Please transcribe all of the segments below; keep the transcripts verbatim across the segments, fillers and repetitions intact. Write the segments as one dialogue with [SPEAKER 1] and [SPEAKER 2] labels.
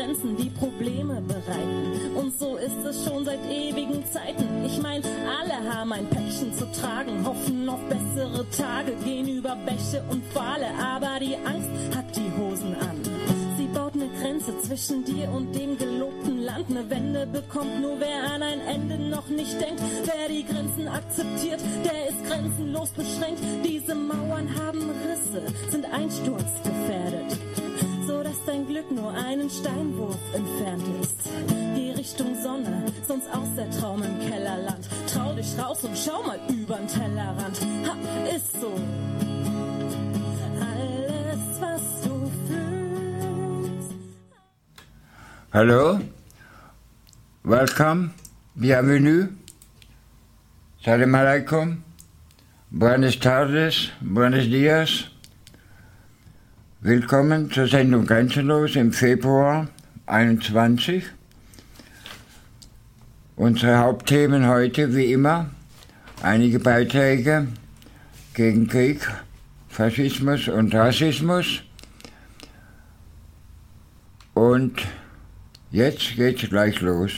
[SPEAKER 1] Grenzen, die Probleme bereiten. Und so ist es schon seit ewigen Zeiten. Ich mein, alle haben ein Päckchen zu tragen, hoffen auf bessere Tage, gehen über Bäche und Pfade, aber die Angst hat die Hosen an. Sie baut eine Grenze zwischen dir und dem gelobten Land. Eine Wende bekommt nur wer an ein Ende noch nicht denkt. Wer die Grenzen akzeptiert, der ist grenzenlos beschränkt. Diese Mauern haben Risse, sind einsturzgefährdet, so dass dein Glück nur einen Steinwurf entfernt ist. Geh Richtung Sonne, sonst aus der Traum im Kellerland. Trau dich raus und schau mal übern Tellerrand. Ha, ist so. Alles, was du fühlst.
[SPEAKER 2] Hallo, welcome, bienvenue, salam alaikum, buenas tardes, buenos dias. Willkommen zur Sendung Grenzenlos im Februar einundzwanzig. Unsere Hauptthemen heute, wie immer, einige Beiträge gegen Krieg, Faschismus und Rassismus. Und jetzt geht's gleich los.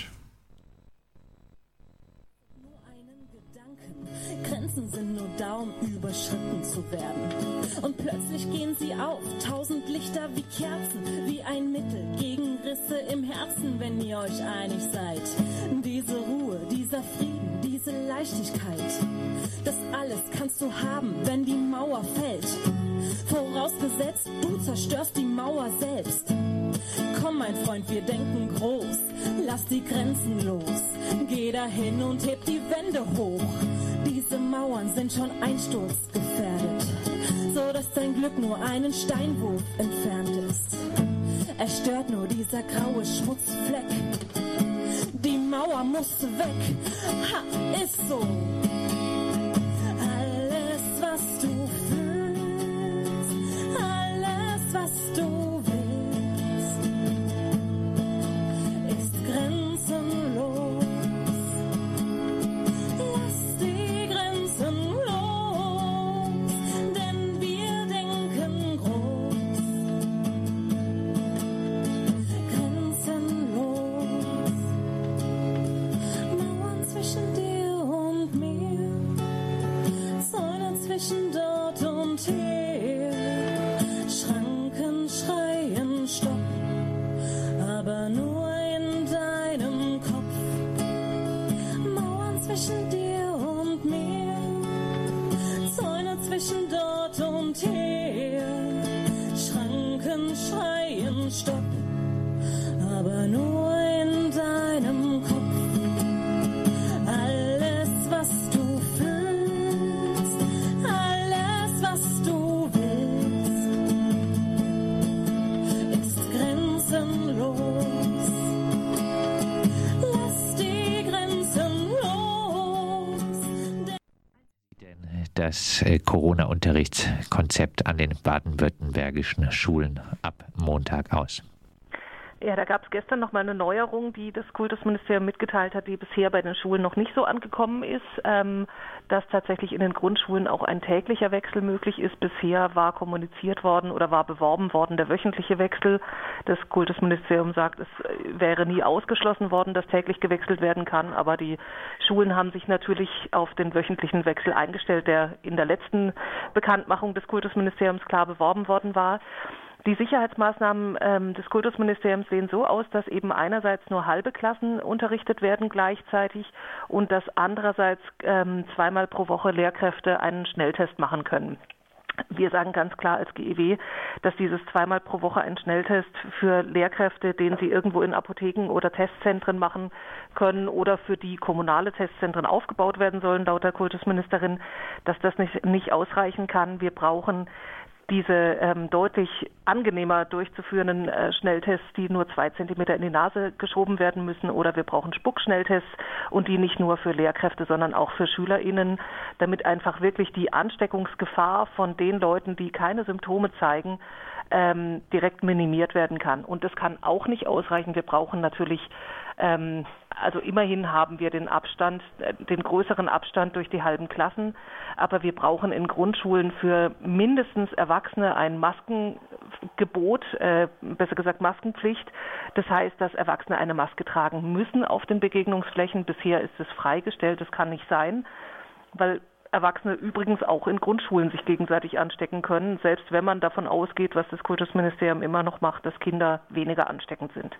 [SPEAKER 1] Nur einen Gedanken, Grenzen sind nur Daumen überschritten zu werden. Und plötzlich gehen sie auf, tausend Lichter wie Kerzen, wie ein Mittel gegen Risse im Herzen, wenn ihr euch einig seid. Diese Ruhe, dieser Frieden, diese Leichtigkeit, das alles kannst du haben, wenn die Mauer fällt. Vorausgesetzt, du zerstörst die Mauer selbst. Komm, mein Freund, wir denken groß, lass die Grenzen los. Geh dahin und heb die Wände hoch. Diese Mauern sind schon einsturzgefährdet, so dass dein Glück nur einen Steinwurf entfernt ist. Es stört nur dieser graue Schmutzfleck. Die Mauer muss weg, ha, ist so. Alles, was du fühlst, alles, was du willst, ist grenzenlos. Lass die Grenzen los, denn wir denken groß. Grenzenlos. Mauern zwischen dir und mir, Zäune zwischen dort und hier. Schranken schreien Stopp, aber nur in deinem Kopf. Mauern zwischen dir und mir, Zäune zwischen dort und hier. Schranken schreien Stopp, aber nur in deinem Kopf. Alles, was du fühlst, alles, was du willst, ist grenzenlos. Lass die Grenzen los.
[SPEAKER 3] Denn das äh, Corona-Unterrichtskonzept an den baden-württembergischen Schulen ab Montag aus?
[SPEAKER 4] Ja, da gab es gestern noch mal eine Neuerung, die das Kultusministerium mitgeteilt hat, die bisher bei den Schulen noch nicht so angekommen ist, ähm, dass tatsächlich in den Grundschulen auch ein täglicher Wechsel möglich ist. Bisher war kommuniziert worden oder war beworben worden der wöchentliche Wechsel. Das Kultusministerium sagt, es wäre nie ausgeschlossen worden, dass täglich gewechselt werden kann, aber die Schulen haben sich natürlich auf den wöchentlichen Wechsel eingestellt, der in der letzten Bekanntmachung des Kultusministeriums klar beworben worden war. Die Sicherheitsmaßnahmen ähm, des Kultusministeriums sehen so aus, dass eben einerseits nur halbe Klassen unterrichtet werden gleichzeitig und dass andererseits ähm, zweimal pro Woche Lehrkräfte einen Schnelltest machen können. Wir sagen ganz klar als G E W, dass dieses zweimal pro Woche ein Schnelltest für Lehrkräfte, den sie irgendwo in Apotheken oder Testzentren machen können oder für die kommunale Testzentren aufgebaut werden sollen, laut der Kultusministerin, dass das nicht, nicht ausreichen kann. Wir brauchen diese ähm, deutlich angenehmer durchzuführenden äh, Schnelltests, die nur zwei Zentimeter in die Nase geschoben werden müssen, oder wir brauchen Spuckschnelltests und die nicht nur für Lehrkräfte, sondern auch für SchülerInnen, damit einfach wirklich die Ansteckungsgefahr von den Leuten, die keine Symptome zeigen, ähm, direkt minimiert werden kann. Und das kann auch nicht ausreichen. Wir brauchen natürlich Ähm, also immerhin haben wir den Abstand, den größeren Abstand durch die halben Klassen, aber wir brauchen in Grundschulen für mindestens Erwachsene ein Maskengebot, äh, besser gesagt Maskenpflicht. Das heißt, dass Erwachsene eine Maske tragen müssen auf den Begegnungsflächen. Bisher ist es freigestellt, das kann nicht sein, weil Erwachsene übrigens auch in Grundschulen sich gegenseitig anstecken können, selbst wenn man davon ausgeht, was das Kultusministerium immer noch macht, dass Kinder weniger ansteckend sind.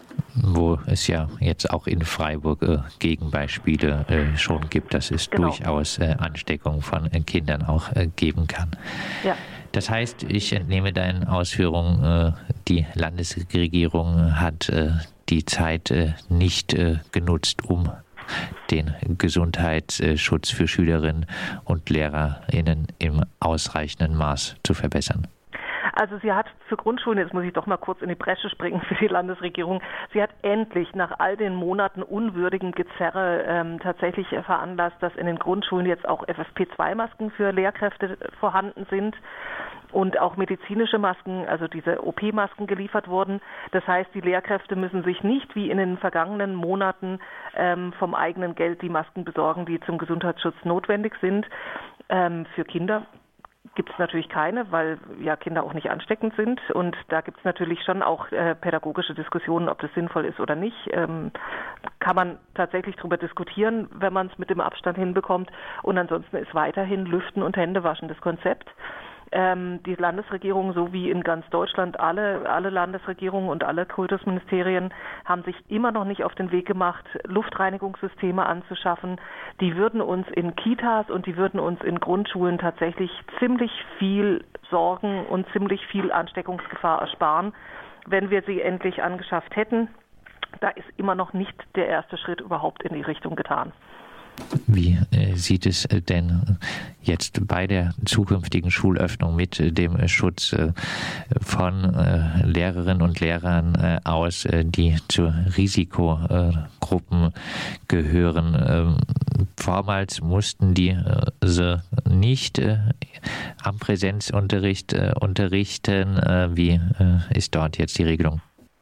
[SPEAKER 3] Wo es ja jetzt auch in Freiburg äh, Gegenbeispiele äh, schon gibt, dass es genau. durchaus äh, Ansteckung von äh, Kindern auch äh, geben kann.
[SPEAKER 4] Ja.
[SPEAKER 3] Das heißt, ich entnehme deinen Ausführungen, äh, die Landesregierung hat äh, die Zeit äh, nicht äh, genutzt, um den Gesundheitsschutz für Schülerinnen und LehrerInnen im ausreichenden Maß zu verbessern.
[SPEAKER 4] Also sie hat für Grundschulen, jetzt muss ich doch mal kurz in die Bresche springen für die Landesregierung, sie hat endlich nach all den Monaten unwürdigen Gezerre ähm, tatsächlich veranlasst, dass in den Grundschulen jetzt auch F F P zwei Masken für Lehrkräfte vorhanden sind und auch medizinische Masken, also diese O P-Masken geliefert wurden. Das heißt, die Lehrkräfte müssen sich nicht wie in den vergangenen Monaten ähm, vom eigenen Geld die Masken besorgen, die zum Gesundheitsschutz notwendig sind. Ähm, für Kinder gibt es natürlich keine, weil ja Kinder auch nicht ansteckend sind. Und da gibt es natürlich schon auch äh, pädagogische Diskussionen, ob das sinnvoll ist oder nicht. Ähm, kann man tatsächlich darüber diskutieren, wenn man es mit dem Abstand hinbekommt. Und ansonsten ist weiterhin Lüften und Händewaschen das Konzept. Ähm, die Landesregierung, so wie in ganz Deutschland, alle, alle Landesregierungen und alle Kultusministerien haben sich immer noch nicht auf den Weg gemacht, Luftreinigungssysteme anzuschaffen. Die würden uns in Kitas und die würden uns in Grundschulen tatsächlich ziemlich viel Sorgen und ziemlich viel Ansteckungsgefahr ersparen, wenn wir sie endlich angeschafft hätten. Da ist immer noch nicht der erste Schritt überhaupt in die Richtung getan.
[SPEAKER 3] Wie äh, sieht es denn jetzt bei der zukünftigen Schulöffnung mit äh, dem Schutz äh, von äh, Lehrerinnen und Lehrern äh, aus, äh, die zu Risikogruppen äh, gehören? Ähm, vormals mussten die äh, nicht äh, am Präsenzunterricht äh, unterrichten. Äh, wie äh, ist dort jetzt die Regelung?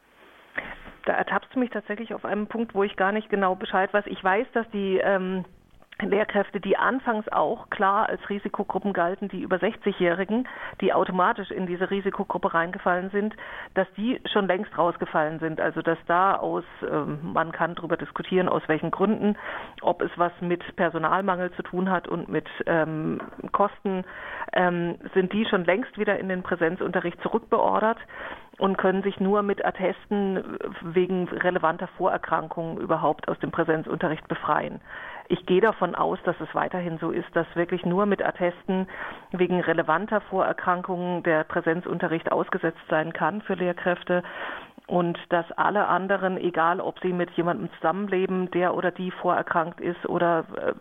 [SPEAKER 4] Da ertappst du mich tatsächlich auf einem Punkt, wo ich gar nicht genau Bescheid weiß. Ich weiß, dass die ähm, Lehrkräfte, die anfangs auch klar als Risikogruppen galten, die über sechzigjährigen, die automatisch in diese Risikogruppe reingefallen sind, dass die schon längst rausgefallen sind. Also dass da aus, ähm, man kann darüber diskutieren, aus welchen Gründen, ob es was mit Personalmangel zu tun hat und mit ähm, Kosten, ähm, sind die schon längst wieder in den Präsenzunterricht zurückbeordert und können sich nur mit Attesten wegen relevanter Vorerkrankungen überhaupt aus dem Präsenzunterricht befreien. Ich gehe davon aus, dass es weiterhin so ist, dass wirklich nur mit Attesten wegen relevanter Vorerkrankungen der Präsenzunterricht ausgesetzt sein kann für Lehrkräfte und dass alle anderen, egal ob sie mit jemandem zusammenleben, der oder die vorerkrankt ist oder äh,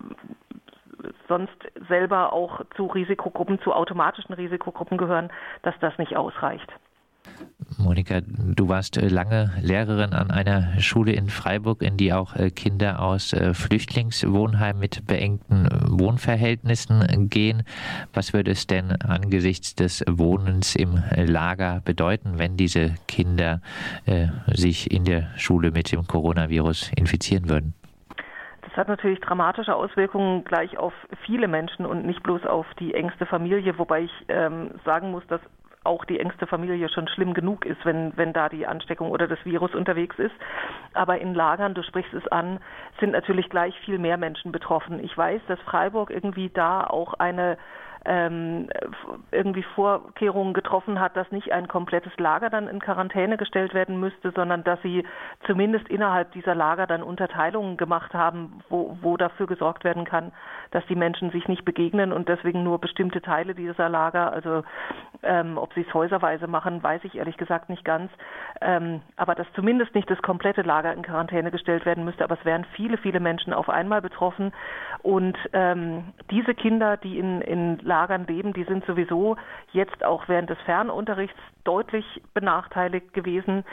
[SPEAKER 4] sonst selber auch zu Risikogruppen, zu automatischen Risikogruppen gehören, dass das nicht ausreicht.
[SPEAKER 3] Monika, du warst lange Lehrerin an einer Schule in Freiburg, in die auch Kinder aus Flüchtlingswohnheimen mit beengten Wohnverhältnissen gehen. Was würde es denn angesichts des Wohnens im Lager bedeuten, wenn diese Kinder äh, sich in der Schule mit dem Coronavirus infizieren würden?
[SPEAKER 4] Das hat natürlich dramatische Auswirkungen gleich auf viele Menschen und nicht bloß auf die engste Familie, wobei ich ähm, sagen muss, dass auch die engste Familie schon schlimm genug ist, wenn, wenn da die Ansteckung oder das Virus unterwegs ist. Aber in Lagern, du sprichst es an, sind natürlich gleich viel mehr Menschen betroffen. Ich weiß, dass Freiburg irgendwie da auch eine ähm, irgendwie Vorkehrungen getroffen hat, dass nicht ein komplettes Lager dann in Quarantäne gestellt werden müsste, sondern dass sie zumindest innerhalb dieser Lager dann Unterteilungen gemacht haben, wo, wo dafür gesorgt werden kann, dass die Menschen sich nicht begegnen und deswegen nur bestimmte Teile dieser Lager, also ähm, ob sie es häuserweise machen, weiß ich ehrlich gesagt nicht ganz, ähm, aber dass zumindest nicht das komplette Lager in Quarantäne gestellt werden müsste, aber es wären viele, viele Menschen auf einmal betroffen und ähm, diese Kinder, die in, in Lagern leben, die sind sowieso jetzt auch während des Fernunterrichts deutlich benachteiligt gewesen,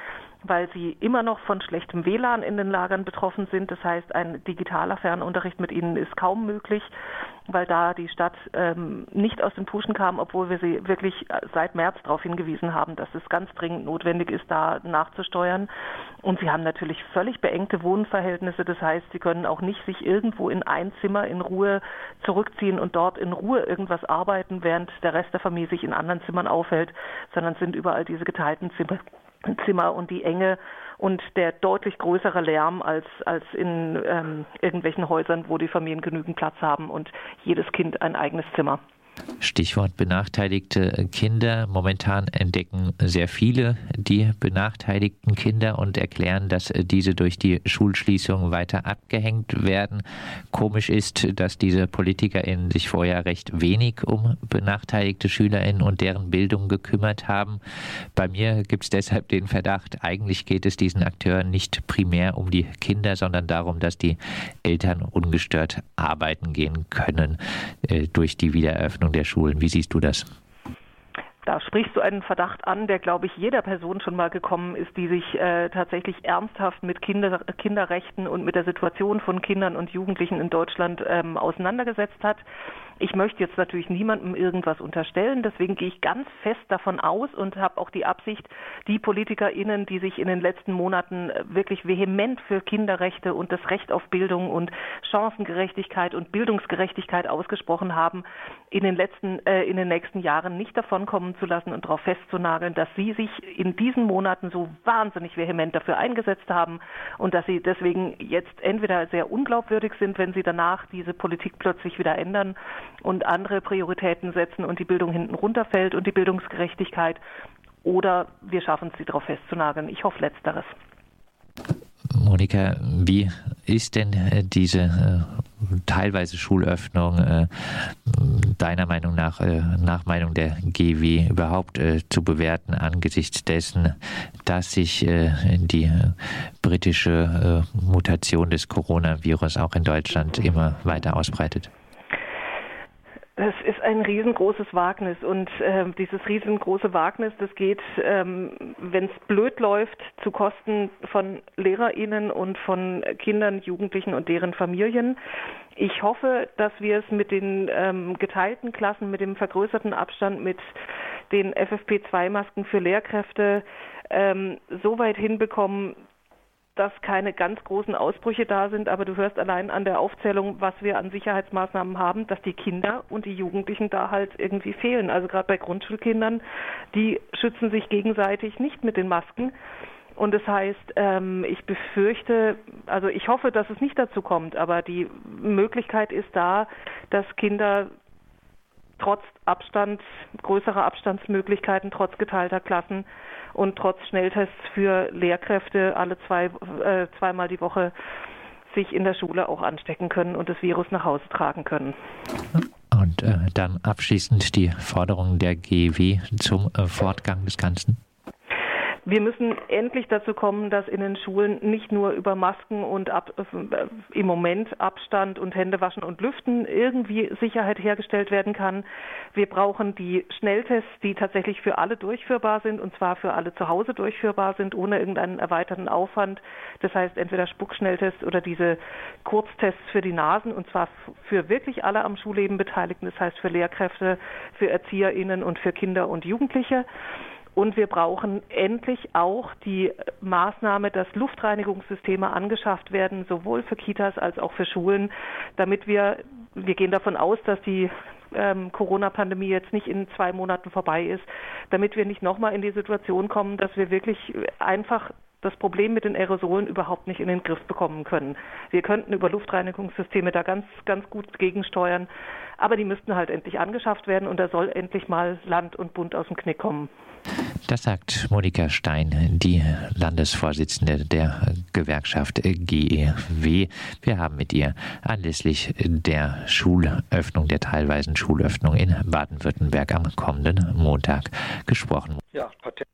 [SPEAKER 4] weil sie immer noch von schlechtem W L A N in den Lagern betroffen sind. Das heißt, ein digitaler Fernunterricht mit ihnen ist kaum möglich, weil da die Stadt ähm, nicht aus den Puschen kam, obwohl wir sie wirklich seit März darauf hingewiesen haben, dass es ganz dringend notwendig ist, da nachzusteuern. Und sie haben natürlich völlig beengte Wohnverhältnisse. Das heißt, sie können auch nicht sich irgendwo in ein Zimmer in Ruhe zurückziehen und dort in Ruhe irgendwas arbeiten, während der Rest der Familie sich in anderen Zimmern aufhält, sondern sind überall diese geteilten Zimmer. Zimmer und die Enge und der deutlich größere Lärm als, als in ähm, irgendwelchen Häusern, wo die Familien genügend Platz haben und jedes Kind ein eigenes Zimmer.
[SPEAKER 3] Stichwort benachteiligte Kinder. Momentan entdecken sehr viele die benachteiligten Kinder und erklären, dass diese durch die Schulschließung weiter abgehängt werden. Komisch ist, dass diese PolitikerInnen sich vorher recht wenig um benachteiligte SchülerInnen und deren Bildung gekümmert haben. Bei mir gibt es deshalb den Verdacht, eigentlich geht es diesen Akteuren nicht primär um die Kinder, sondern darum, dass die Eltern ungestört arbeiten gehen können äh, durch die Wiedereröffnung der Schulen. Wie siehst du das?
[SPEAKER 4] Da sprichst du einen Verdacht an, der, glaube ich, jeder Person schon mal gekommen ist, die sich äh, tatsächlich ernsthaft mit Kinder, Kinderrechten und mit der Situation von Kindern und Jugendlichen in Deutschland ähm, auseinandergesetzt hat. Ich möchte jetzt natürlich niemandem irgendwas unterstellen, deswegen gehe ich ganz fest davon aus und habe auch die Absicht, die PolitikerInnen, die sich in den letzten Monaten wirklich vehement für Kinderrechte und das Recht auf Bildung und Chancengerechtigkeit und Bildungsgerechtigkeit ausgesprochen haben, in den letzten, äh, in den nächsten Jahren nicht davonkommen zu lassen und darauf festzunageln, dass sie sich in diesen Monaten so wahnsinnig vehement dafür eingesetzt haben und dass sie deswegen jetzt entweder sehr unglaubwürdig sind, wenn sie danach diese Politik plötzlich wieder ändern und andere Prioritäten setzen und die Bildung hinten runterfällt und die Bildungsgerechtigkeit, oder wir schaffen es, sie darauf festzunageln. Ich hoffe Letzteres.
[SPEAKER 3] Monika, wie ist denn äh, diese äh, teilweise Schulöffnung äh, deiner Meinung nach, äh, nach Meinung der G W überhaupt äh, zu bewerten angesichts dessen, dass sich äh, die äh, britische äh, Mutation des Coronavirus auch in Deutschland immer weiter ausbreitet?
[SPEAKER 4] Das ist ein riesengroßes Wagnis und äh, dieses riesengroße Wagnis, das geht, ähm, wenn es blöd läuft, zu Kosten von LehrerInnen und von Kindern, Jugendlichen und deren Familien. Ich hoffe, dass wir es mit den ähm, geteilten Klassen, mit dem vergrößerten Abstand, mit den F F P zwei Masken für Lehrkräfte ähm, so weit hinbekommen, dass keine ganz großen Ausbrüche da sind, aber du hörst allein an der Aufzählung, was wir an Sicherheitsmaßnahmen haben, dass die Kinder und die Jugendlichen da halt irgendwie fehlen. Also gerade bei Grundschulkindern, die schützen sich gegenseitig nicht mit den Masken. Und das heißt, ähm, ich befürchte, also ich hoffe, dass es nicht dazu kommt, aber die Möglichkeit ist da, dass Kinder trotz Abstand, größerer Abstandsmöglichkeiten, trotz geteilter Klassen und trotz Schnelltests für Lehrkräfte alle zwei, äh, zweimal die Woche sich in der Schule auch anstecken können und das Virus nach Hause tragen können.
[SPEAKER 3] Und äh, dann abschließend die Forderung der G W zum äh, Fortgang des Ganzen.
[SPEAKER 4] Wir müssen endlich dazu kommen, dass in den Schulen nicht nur über Masken und ab, äh, im Moment Abstand und Händewaschen und Lüften irgendwie Sicherheit hergestellt werden kann. Wir brauchen die Schnelltests, die tatsächlich für alle durchführbar sind, und zwar für alle zu Hause durchführbar sind, ohne irgendeinen erweiterten Aufwand. Das heißt entweder Spuckschnelltests oder diese Kurztests für die Nasen, und zwar für wirklich alle am Schulleben Beteiligten, das heißt für Lehrkräfte, für ErzieherInnen und für Kinder und Jugendliche. Und wir brauchen endlich auch die Maßnahme, dass Luftreinigungssysteme angeschafft werden, sowohl für Kitas als auch für Schulen, damit wir, wir gehen davon aus, dass die ähm, Corona-Pandemie jetzt nicht in zwei Monaten vorbei ist, damit wir nicht nochmal in die Situation kommen, dass wir wirklich einfach das Problem mit den Aerosolen überhaupt nicht in den Griff bekommen können. Wir könnten über Luftreinigungssysteme da ganz, ganz gut gegensteuern, aber die müssten halt endlich angeschafft werden und da soll endlich mal Land und Bund aus dem Knick kommen.
[SPEAKER 3] Das sagt Monika Stein, die Landesvorsitzende der Gewerkschaft G E W. Wir haben mit ihr anlässlich der Schulöffnung, der teilweisen Schulöffnung in Baden-Württemberg am kommenden Montag gesprochen.
[SPEAKER 2] Ja,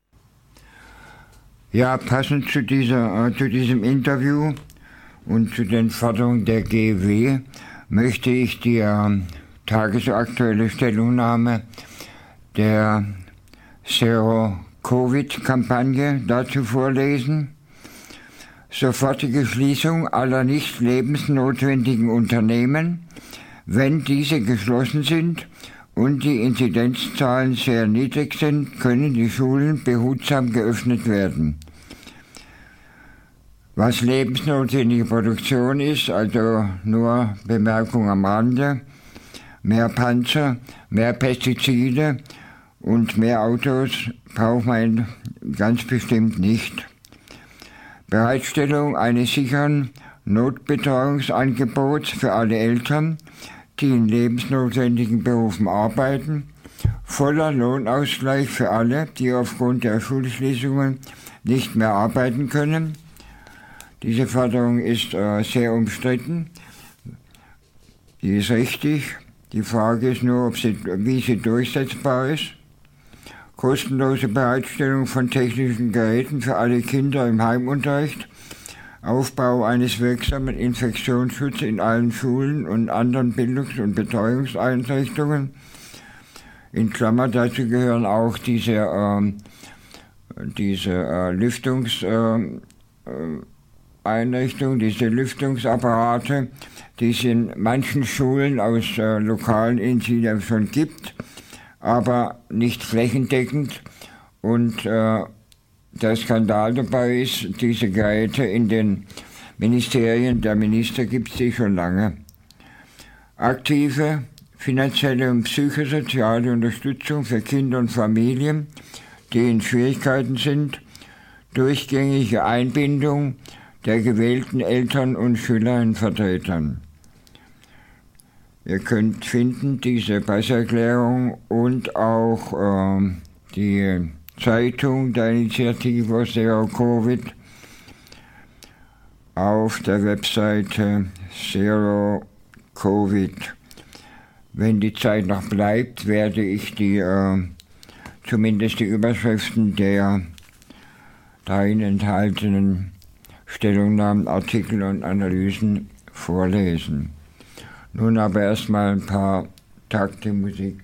[SPEAKER 2] ja, passend zu, dieser, äh, zu diesem Interview und zu den Forderungen der G E W möchte ich die äh, tagesaktuelle Stellungnahme der Zero Covid-Kampagne dazu vorlesen. Sofortige Schließung aller nicht lebensnotwendigen Unternehmen, wenn diese geschlossen sind und die Inzidenzzahlen sehr niedrig sind, können die Schulen behutsam geöffnet werden. Was lebensnotwendige Produktion ist, also nur Bemerkung am Rande, mehr Panzer, mehr Pestizide und mehr Autos braucht man ganz bestimmt nicht. Bereitstellung eines sicheren Notbetreuungsangebots für alle Eltern, die in lebensnotwendigen Berufen arbeiten, voller Lohnausgleich für alle, die aufgrund der Schulschließungen nicht mehr arbeiten können. Diese Forderung ist äh, sehr umstritten. Die ist richtig. Die Frage ist nur, ob sie, wie sie durchsetzbar ist. Kostenlose Bereitstellung von technischen Geräten für alle Kinder im Heimunterricht, Aufbau eines wirksamen Infektionsschutzes in allen Schulen und anderen Bildungs- und Betreuungseinrichtungen. In Klammer dazu gehören auch diese, äh, diese äh, Lüftungseinrichtungen, äh, diese Lüftungsapparate, die es in manchen Schulen aus äh, lokalen Initiativen schon gibt, aber nicht flächendeckend. Und äh, der Skandal dabei ist, diese Geräte in den Ministerien der Minister gibt es die schon lange. Aktive finanzielle und psychosoziale Unterstützung für Kinder und Familien, die in Schwierigkeiten sind, durchgängige Einbindung der gewählten Eltern und Schülerinnenvertretern. Ihr könnt finden diese Presseerklärung und auch äh, die Zeitung der Initiative Zero Covid auf der Webseite Zero Covid. Wenn die Zeit noch bleibt, werde ich die, äh, zumindest die Überschriften der darin enthaltenen Stellungnahmen, Artikel und Analysen vorlesen. Nun aber erstmal ein paar Takte Musik.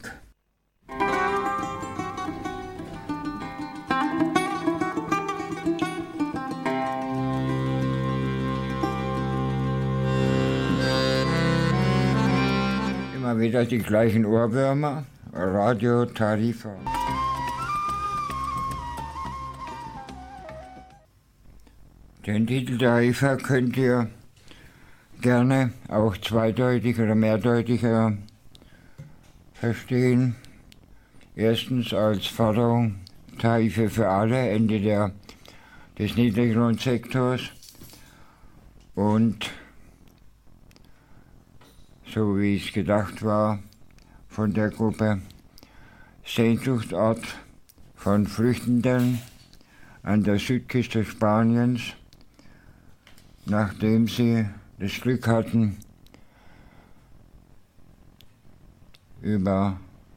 [SPEAKER 2] Immer wieder die gleichen Ohrwürmer, Radio Tarifa. Den Titel Tarifa könnt ihr gerne auch zweideutig oder mehrdeutiger verstehen. Erstens als Forderung Tarife für alle, Ende der, des Niedriglohnsektors und so wie es gedacht war von der Gruppe, Sehnsuchtsort von Flüchtenden an der Südküste Spaniens, nachdem sie das Glück hatten, über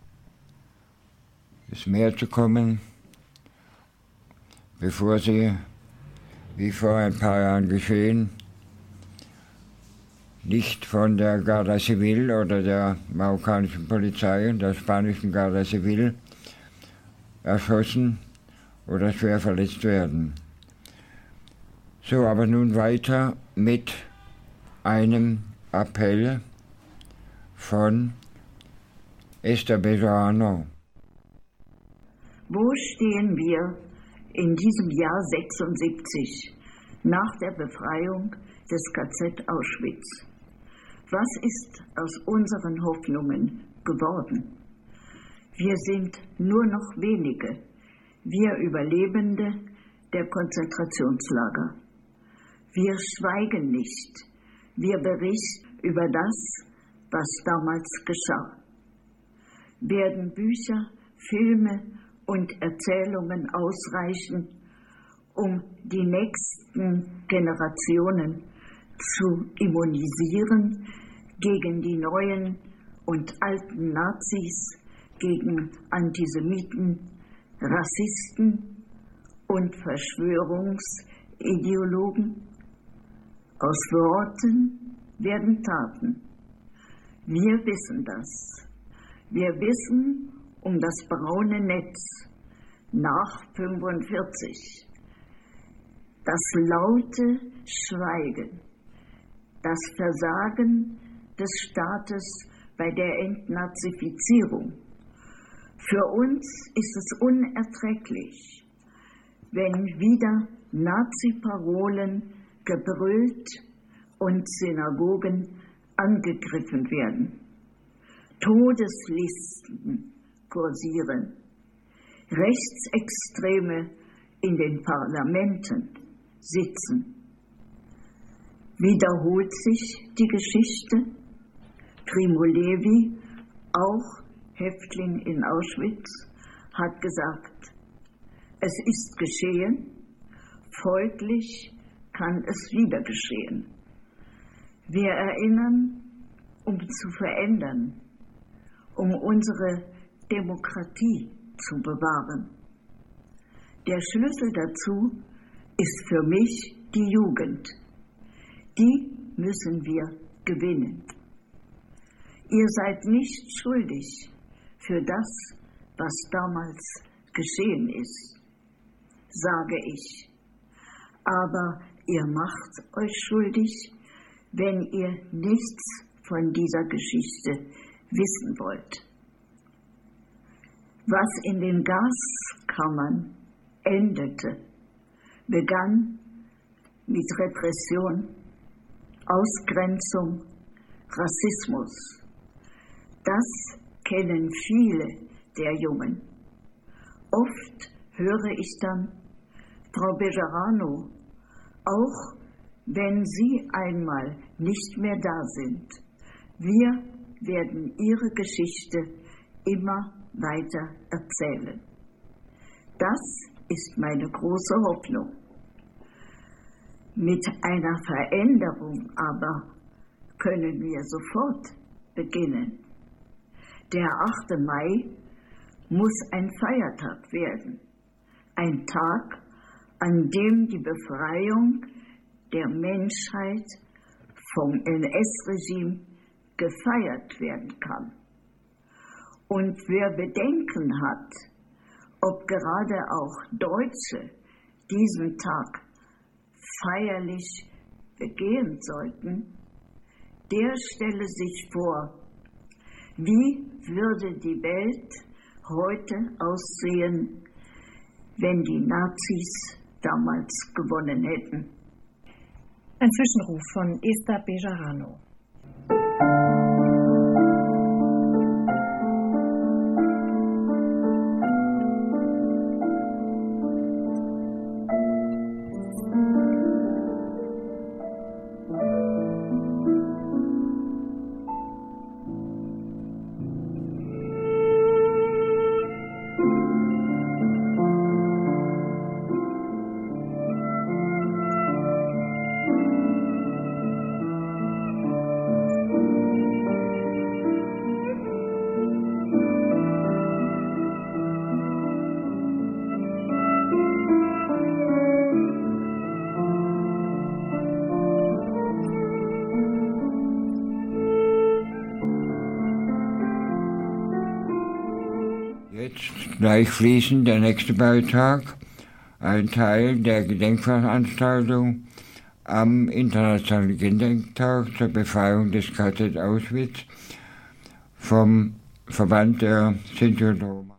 [SPEAKER 2] das Meer zu kommen, bevor sie, wie vor ein paar Jahren geschehen, nicht von der Guardia Civil oder der marokkanischen Polizei und der spanischen Guardia Civil erschossen oder schwer verletzt werden. So, aber nun weiter mit einem Appell von Esther Bejarano.
[SPEAKER 5] Wo stehen wir in diesem Jahr sechsundsiebzig, nach der Befreiung des K Z Auschwitz? Was ist aus unseren Hoffnungen geworden? Wir sind nur noch wenige, wir Überlebende der Konzentrationslager. Wir schweigen nicht, wir berichten über das, was damals geschah. Werden Bücher, Filme und Erzählungen ausreichen, um die nächsten Generationen zu immunisieren gegen die neuen und alten Nazis, gegen Antisemiten, Rassisten und Verschwörungsideologen? Aus Worten werden Taten. Wir wissen das. Wir wissen um das braune Netz, nach fünfundvierzig. Das laute Schweigen, das Versagen des Staates bei der Entnazifizierung. Für uns ist es unerträglich, wenn wieder Nazi-Parolen gebrüllt und Synagogen angegriffen werden. Todeslisten kursieren. Rechtsextreme in den Parlamenten sitzen. Wiederholt sich die Geschichte? Primo Levi, auch Häftling in Auschwitz, hat gesagt, es ist geschehen, folglich kann es wieder geschehen. Wir erinnern, um zu verändern, um unsere Demokratie zu bewahren. Der Schlüssel dazu ist für mich die Jugend. Die müssen wir gewinnen. Ihr seid nicht schuldig für das, was damals geschehen ist, sage ich. Aber ihr macht euch schuldig, wenn ihr nichts von dieser Geschichte wissen wollt. Was in den Gaskammern endete, begann mit Repression, Ausgrenzung, Rassismus. Das kennen viele der Jungen. Oft höre ich dann, Frau Bejarano, auch wenn Sie einmal nicht mehr da sind, wir werden Ihre Geschichte immer weiter erzählen. Das ist meine große Hoffnung. Mit einer Veränderung aber können wir sofort beginnen. Der achte Mai muss ein Feiertag werden. Ein Tag, an dem die Befreiung der Menschheit vom N S-Regime gefeiert werden kann. Und wer Bedenken hat, ob gerade auch Deutsche diesen Tag feierlich begehen sollten, der stelle sich vor, wie würde die Welt heute aussehen, wenn die Nazis damals gewonnen hätten.
[SPEAKER 1] Ein Zwischenruf von Esther Bejarano.
[SPEAKER 2] Jetzt gleich fließend der nächste Beitrag, ein Teil der Gedenkveranstaltung am Internationalen Gedenktag zur Befreiung des K Z Auschwitz vom Verband der Sinti und Roma.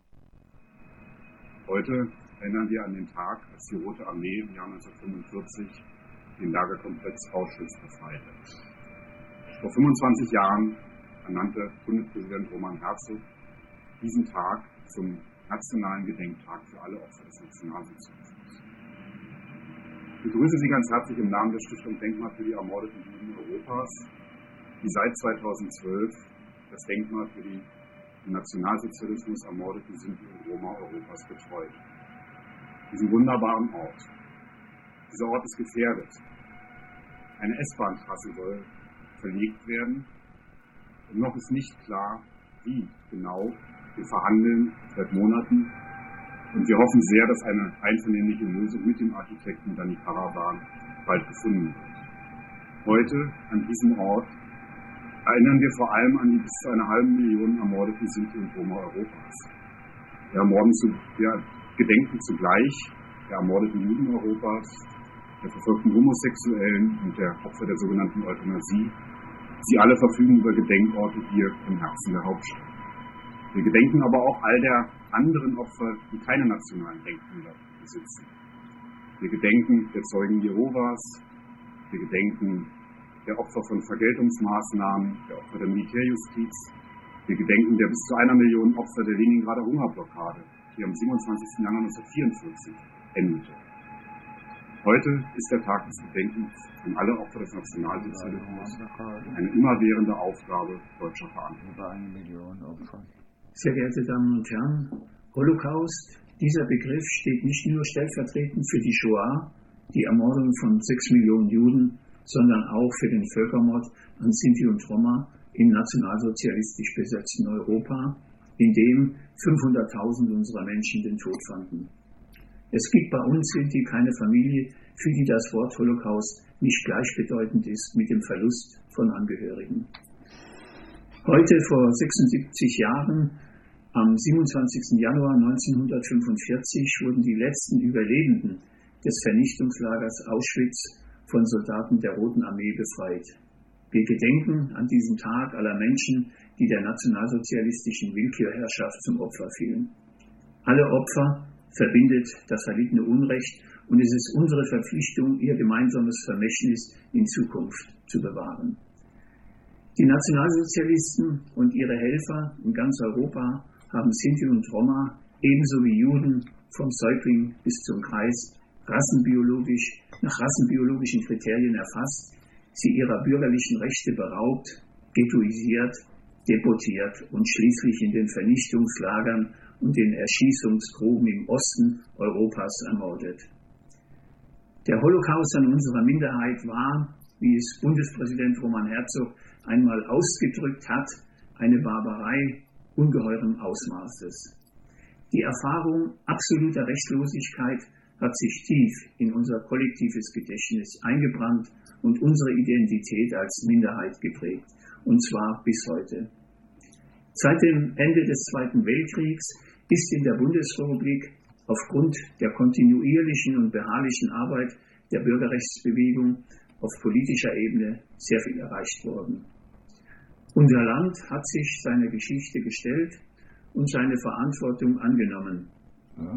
[SPEAKER 6] Heute erinnern wir an den Tag, als die Rote Armee im Jahr neunzehnhundertfünfundvierzig den Lagerkomplex Auschwitz befreit hat. Vor fünfundzwanzig Jahren ernannte Bundespräsident Roman Herzog diesen Tag zum nationalen Gedenktag für alle Opfer des Nationalsozialismus. Ich begrüße Sie ganz herzlich im Namen der Stiftung Denkmal für die ermordeten Juden Europas, die seit zweitausendzwölf das Denkmal für die im Nationalsozialismus ermordeten Sinti und Roma Europas betreut. Diesen wunderbaren Ort. Dieser Ort ist gefährdet. Eine S-Bahn-Trasse soll verlegt werden und noch ist nicht klar, wie genau. Wir verhandeln seit Monaten und wir hoffen sehr, dass eine einvernehmliche Lösung mit dem Architekten Dani Karavan bald gefunden wird. Heute, an diesem Ort, erinnern wir vor allem an die bis zu einer halben Million ermordeten Sinti und Roma Europas. Wir ermorden, zu, wir gedenken zugleich der ermordeten Juden Europas, der verfolgten Homosexuellen und der Opfer der sogenannten Euthanasie. Sie alle verfügen über Gedenkorte hier im Herzen der Hauptstadt. Wir gedenken aber auch all der anderen Opfer, die keine nationalen Denkmäler besitzen. Wir gedenken der Zeugen Jehovas, wir gedenken der Opfer von Vergeltungsmaßnahmen, der Opfer der Militärjustiz. Wir gedenken der bis zu einer Million Opfer der Leningrader Hungerblockade, die am siebenundzwanzigsten Januar neunzehnhundertvierundvierzig endete. Heute ist der Tag des Gedenkens an alle Opfer des Nationalsozialismus eine immerwährende Aufgabe deutscher Verantwortung.
[SPEAKER 7] Sehr geehrte Damen und Herren, Holocaust, dieser Begriff steht nicht nur stellvertretend für die Shoah, die Ermordung von sechs Millionen Juden, sondern auch für den Völkermord an Sinti und Roma im nationalsozialistisch besetzten Europa, in dem fünfhunderttausend unserer Menschen den Tod fanden. Es gibt bei uns Sinti keine Familie, für die das Wort Holocaust nicht gleichbedeutend ist mit dem Verlust von Angehörigen. Heute, vor sechsundsiebzig Jahren, am siebenundzwanzigsten Januar neunzehnhundertfünfundvierzig, wurden die letzten Überlebenden des Vernichtungslagers Auschwitz von Soldaten der Roten Armee befreit. Wir gedenken an diesem Tag aller Menschen, die der nationalsozialistischen Willkürherrschaft zum Opfer fielen. Alle Opfer verbindet das erlittene Unrecht und es ist unsere Verpflichtung, ihr gemeinsames Vermächtnis in Zukunft zu bewahren. Die Nationalsozialisten und ihre Helfer in ganz Europa haben Sinti und Roma ebenso wie Juden vom Säugling bis zum Kreis rassenbiologisch, nach rassenbiologischen Kriterien erfasst, sie ihrer bürgerlichen Rechte beraubt, ghettoisiert, deportiert und schließlich in den Vernichtungslagern und den Erschießungsgruben im Osten Europas ermordet. Der Holocaust an unserer Minderheit war, wie es Bundespräsident Roman Herzog einmal ausgedrückt hat, eine Barbarei ungeheuren Ausmaßes. Die Erfahrung absoluter Rechtlosigkeit hat sich tief in unser kollektives Gedächtnis eingebrannt und unsere Identität als Minderheit geprägt, und zwar bis heute. Seit dem Ende des Zweiten Weltkriegs ist in der Bundesrepublik aufgrund der kontinuierlichen und beharrlichen Arbeit der Bürgerrechtsbewegung auf politischer Ebene sehr viel erreicht worden. Unser Land hat sich seiner Geschichte gestellt und seine Verantwortung angenommen. Ja.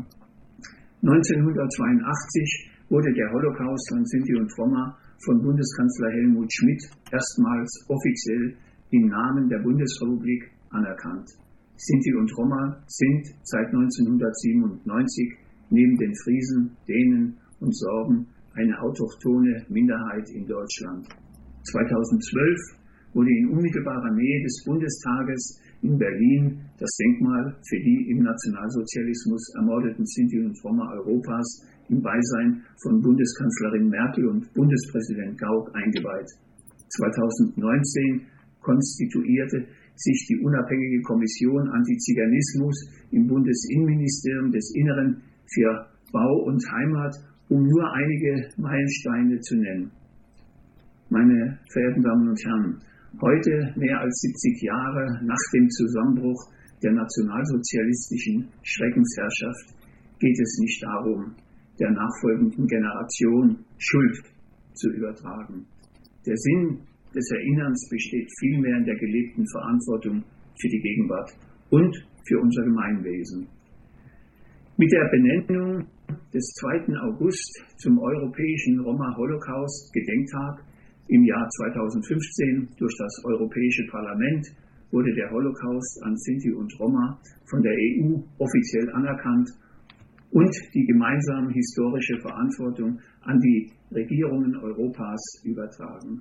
[SPEAKER 7] neunzehnhundertzweiundachtzig wurde der Holocaust an Sinti und Roma von Bundeskanzler Helmut Schmidt erstmals offiziell im Namen der Bundesrepublik anerkannt. Sinti und Roma sind seit neunzehnhundertsiebenundneunzig neben den Friesen, Dänen und Sorben eine autochthone Minderheit in Deutschland. zweitausendzwölf wurde in unmittelbarer Nähe des Bundestages in Berlin das Denkmal für die im Nationalsozialismus ermordeten Sinti und Roma Europas im Beisein von Bundeskanzlerin Merkel und Bundespräsident Gauck eingeweiht. zweitausendneunzehn konstituierte sich die unabhängige Kommission Antiziganismus im Bundesinnenministerium des Inneren für Bau und Heimat, um nur einige Meilensteine zu nennen. Meine verehrten Damen und Herren, heute, mehr als siebzig Jahre nach dem Zusammenbruch der nationalsozialistischen Schreckensherrschaft, geht es nicht darum, der nachfolgenden Generation Schuld zu übertragen. Der Sinn des Erinnerns besteht vielmehr in der gelebten Verantwortung für die Gegenwart und für unser Gemeinwesen. Mit der Benennung des zweiten August zum Europäischen Roma-Holocaust-Gedenktag im Jahr zweitausendfünfzehn durch das Europäische Parlament wurde der Holocaust an Sinti und Roma von der E U offiziell anerkannt und die gemeinsame historische Verantwortung an die Regierungen Europas übertragen.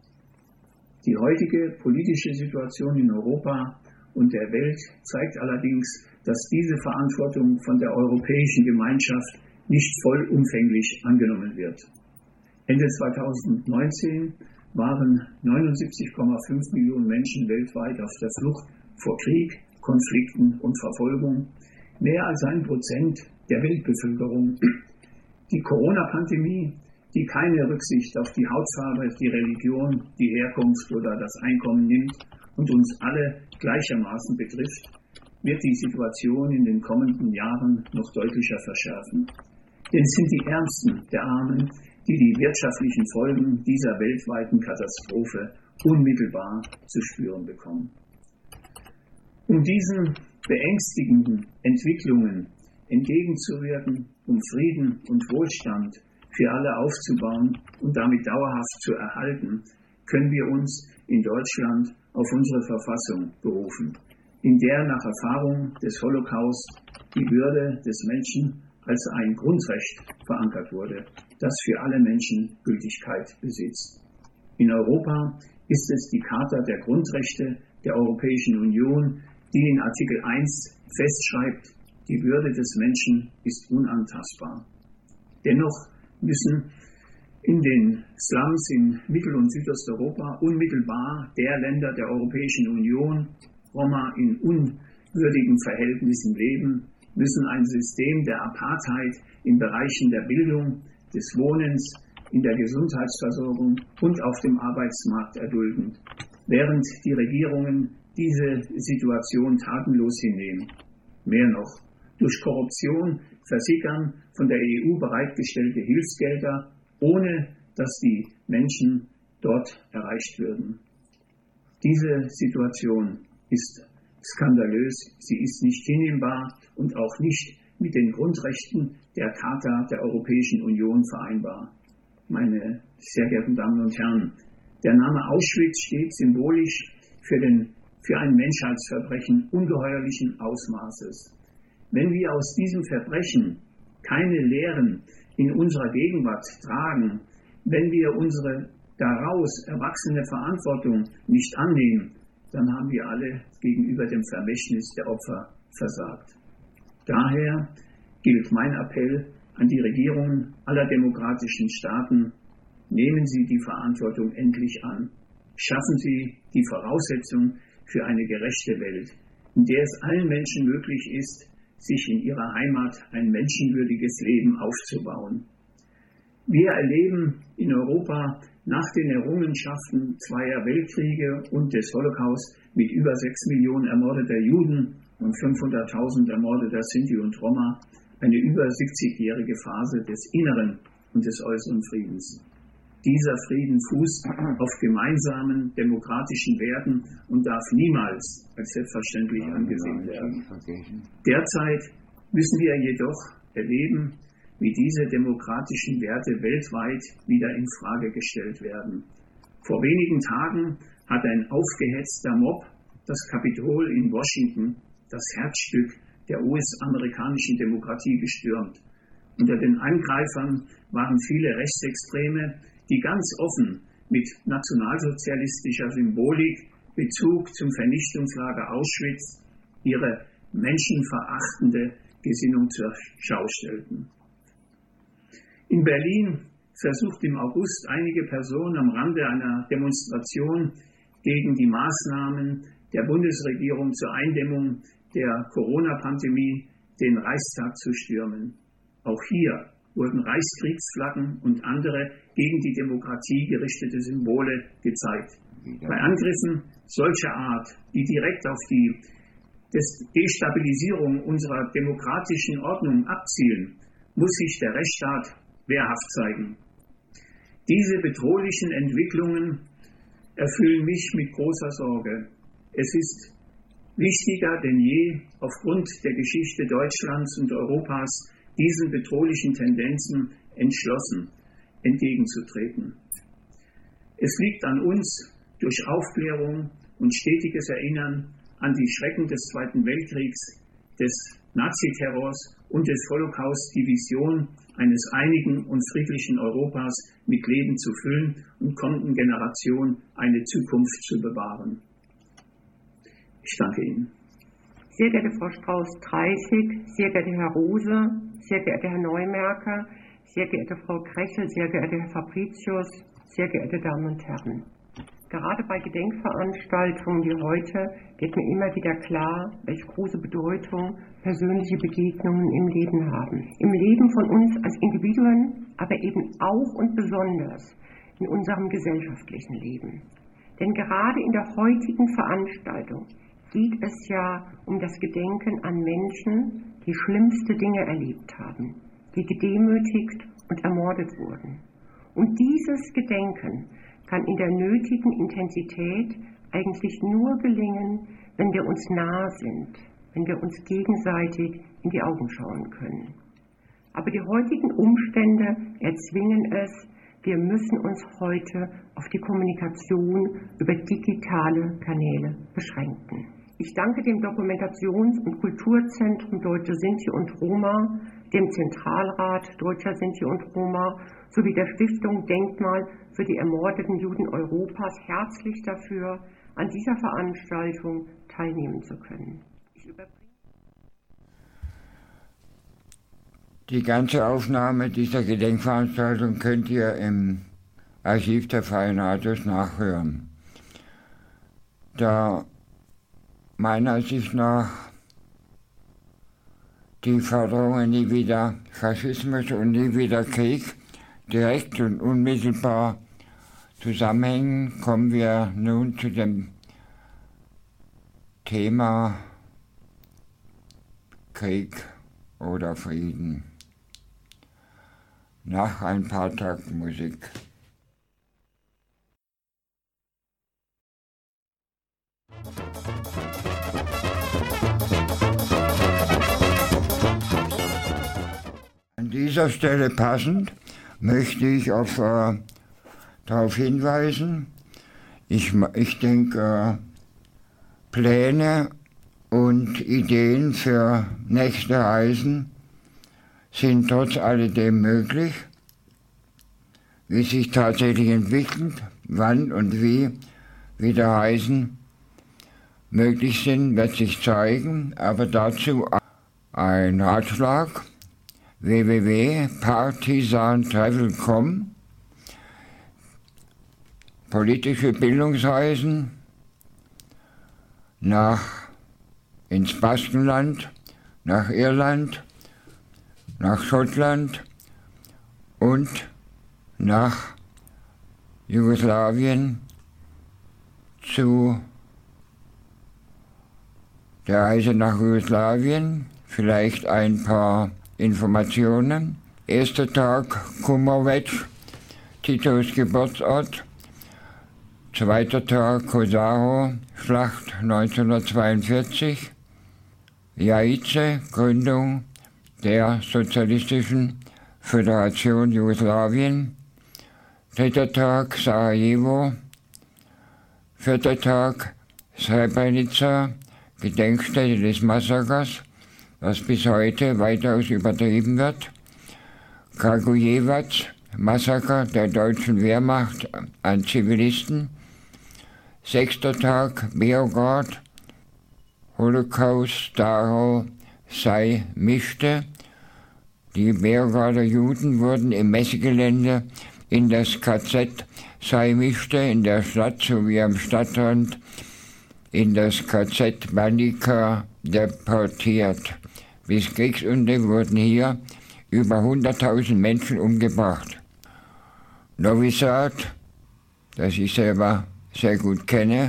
[SPEAKER 7] Die heutige politische Situation in Europa und der Welt zeigt allerdings, dass diese Verantwortung von der Europäischen Gemeinschaft nicht vollumfänglich angenommen wird. Ende zweitausendneunzehn waren neunundsiebzig Komma fünf Millionen Menschen weltweit auf der Flucht vor Krieg, Konflikten und Verfolgung, mehr als ein Prozent der Weltbevölkerung. Die Corona-Pandemie, die keine Rücksicht auf die Hautfarbe, die Religion, die Herkunft oder das Einkommen nimmt und uns alle gleichermaßen betrifft, wird die Situation in den kommenden Jahren noch deutlicher verschärfen. Denn es sind die Ärmsten der Armen, die die wirtschaftlichen Folgen dieser weltweiten Katastrophe unmittelbar zu spüren bekommen. Um diesen beängstigenden Entwicklungen entgegenzuwirken, um Frieden und Wohlstand für alle aufzubauen und damit dauerhaft zu erhalten, können wir uns in Deutschland auf unsere Verfassung berufen, in der nach Erfahrung des Holocaust die Würde des Menschen als ein Grundrecht verankert wurde, das für alle Menschen Gültigkeit besitzt. In Europa ist es die Charta der Grundrechte der Europäischen Union, die in Artikel eins festschreibt, die Würde des Menschen ist unantastbar. Dennoch müssen in den Slums in Mittel- und Südosteuropa unmittelbar der Länder der Europäischen Union Roma in unwürdigen Verhältnissen leben, müssen ein System der Apartheid in Bereichen der Bildung, des Wohnens, in der Gesundheitsversorgung und auf dem Arbeitsmarkt erdulden, während die Regierungen diese Situation tatenlos hinnehmen. Mehr noch, durch Korruption versickern von der E U bereitgestellte Hilfsgelder, ohne dass die Menschen dort erreicht würden. Diese Situation ist skandalös, sie ist nicht hinnehmbar und auch nicht mit den Grundrechten der Charta der Europäischen Union vereinbar. Meine sehr geehrten Damen und Herren, der Name Auschwitz steht symbolisch für, den, für ein Menschheitsverbrechen ungeheuerlichen Ausmaßes. Wenn wir aus diesem Verbrechen keine Lehren in unserer Gegenwart tragen, wenn wir unsere daraus erwachsene Verantwortung nicht annehmen, dann haben wir alle gegenüber dem Vermächtnis der Opfer versagt. Daher gilt mein Appell an die Regierungen aller demokratischen Staaten: Nehmen Sie die Verantwortung endlich an. Schaffen Sie die Voraussetzung für eine gerechte Welt, in der es allen Menschen möglich ist, sich in ihrer Heimat ein menschenwürdiges Leben aufzubauen. Wir erleben in Europa nach den Errungenschaften zweier Weltkriege und des Holocaust mit über sechs Millionen ermordeter Juden und fünfhunderttausend ermordeter Sinti und Roma eine über siebzigjährige Phase des inneren und des äußeren Friedens. Dieser Frieden fußt auf gemeinsamen demokratischen Werten und darf niemals als selbstverständlich angesehen werden. Derzeit müssen wir jedoch erleben, wie diese demokratischen Werte weltweit wieder in Frage gestellt werden. Vor wenigen Tagen hat ein aufgehetzter Mob das Kapitol in Washington, das Herzstück der U S-amerikanischen Demokratie, gestürmt. Unter den Angreifern waren viele Rechtsextreme, die ganz offen mit nationalsozialistischer Symbolik Bezug zum Vernichtungslager Auschwitz ihre menschenverachtende Gesinnung zur Schau stellten. In Berlin versucht im August einige Personen am Rande einer Demonstration gegen die Maßnahmen der Bundesregierung zur Eindämmung der Corona-Pandemie den Reichstag zu stürmen. Auch hier wurden Reichskriegsflaggen und andere gegen die Demokratie gerichtete Symbole gezeigt. Bei Angriffen solcher Art, die direkt auf die Destabilisierung unserer demokratischen Ordnung abzielen, muss sich der Rechtsstaat wehrhaft zeigen. Diese bedrohlichen Entwicklungen erfüllen mich mit großer Sorge. Es ist wichtiger denn je, aufgrund der Geschichte Deutschlands und Europas diesen bedrohlichen Tendenzen entschlossen entgegenzutreten. Es liegt an uns, durch Aufklärung und stetiges Erinnern an die Schrecken des Zweiten Weltkriegs, des Naziterrors und des Holocaust, die Vision eines einigen und friedlichen Europas mit Leben zu füllen und kommenden Generationen eine Zukunft zu bewahren. Ich danke Ihnen.
[SPEAKER 8] Sehr geehrte Frau Strauß-Dreißig, sehr geehrter Herr Rose, sehr geehrter Herr Neumerker, sehr geehrte Frau Krechel, sehr geehrter Herr Fabricius, sehr geehrte Damen und Herren. Gerade bei Gedenkveranstaltungen wie heute wird mir immer wieder klar, welche große Bedeutung persönliche Begegnungen im Leben haben. Im Leben von uns als Individuen, aber eben auch und besonders in unserem gesellschaftlichen Leben. Denn gerade in der heutigen Veranstaltung geht es ja um das Gedenken an Menschen, die schlimmste Dinge erlebt haben, die gedemütigt und ermordet wurden. Und dieses Gedenken kann in der nötigen Intensität eigentlich nur gelingen, wenn wir uns nahe sind, wenn wir uns gegenseitig in die Augen schauen können. Aber die heutigen Umstände erzwingen es, wir müssen uns heute auf die Kommunikation über digitale Kanäle beschränken. Ich danke dem Dokumentations- und Kulturzentrum Deutsche Sinti und Roma, dem Zentralrat Deutscher Sinti und Roma sowie der Stiftung Denkmal für die ermordeten Juden Europas herzlich dafür, an dieser Veranstaltung teilnehmen zu können. Ich
[SPEAKER 2] Die ganze Aufnahme dieser Gedenkveranstaltung könnt ihr im Archiv der Freien Radios nachhören. Da meiner Ansicht nach die Forderungen nie wieder Faschismus und nie wieder Krieg direkt und unmittelbar zusammenhängen, kommen wir nun zu dem Thema Krieg oder Frieden. Nach ein paar Tagen Musik. An dieser Stelle passend möchte ich auf, äh, darauf hinweisen, ich, ich denke, äh, Pläne und Ideen für nächste Reisen sind trotz alledem möglich. Wie sich tatsächlich entwickelt, wann und wie wieder Reisen möglich sind, wird sich zeigen, aber dazu ein Ratschlag: w w w punkt partisan travel punkt com. Politische Bildungsreisen nach ins Baskenland, nach Irland, nach Schottland und nach Jugoslawien zu der Reise nach Jugoslawien. Vielleicht ein paar Informationen. Erster Tag Kumrovec, Titos Geburtsort. Zweiter Tag Košaro, Schlacht neunzehnhundertzweiundvierzig. Jajce, Gründung der Sozialistischen Föderation Jugoslawien. Dritter Tag Sarajevo. Vierter Tag Srebrenica, Gedenkstätte des Massakers, was bis heute weitaus übertrieben wird. Kragujevac, Massaker der deutschen Wehrmacht an Zivilisten. Sechster Tag Beograd, Holocaust Dachau sei mischte. Die Beograder Juden wurden im Messegelände in das K Z Saj-Mischte in der Stadt sowie am Stadtrand in das K Z Banica deportiert. Bis Kriegsende wurden hier über hunderttausend Menschen umgebracht. Novi Sad, das ich selber sehr gut kenne,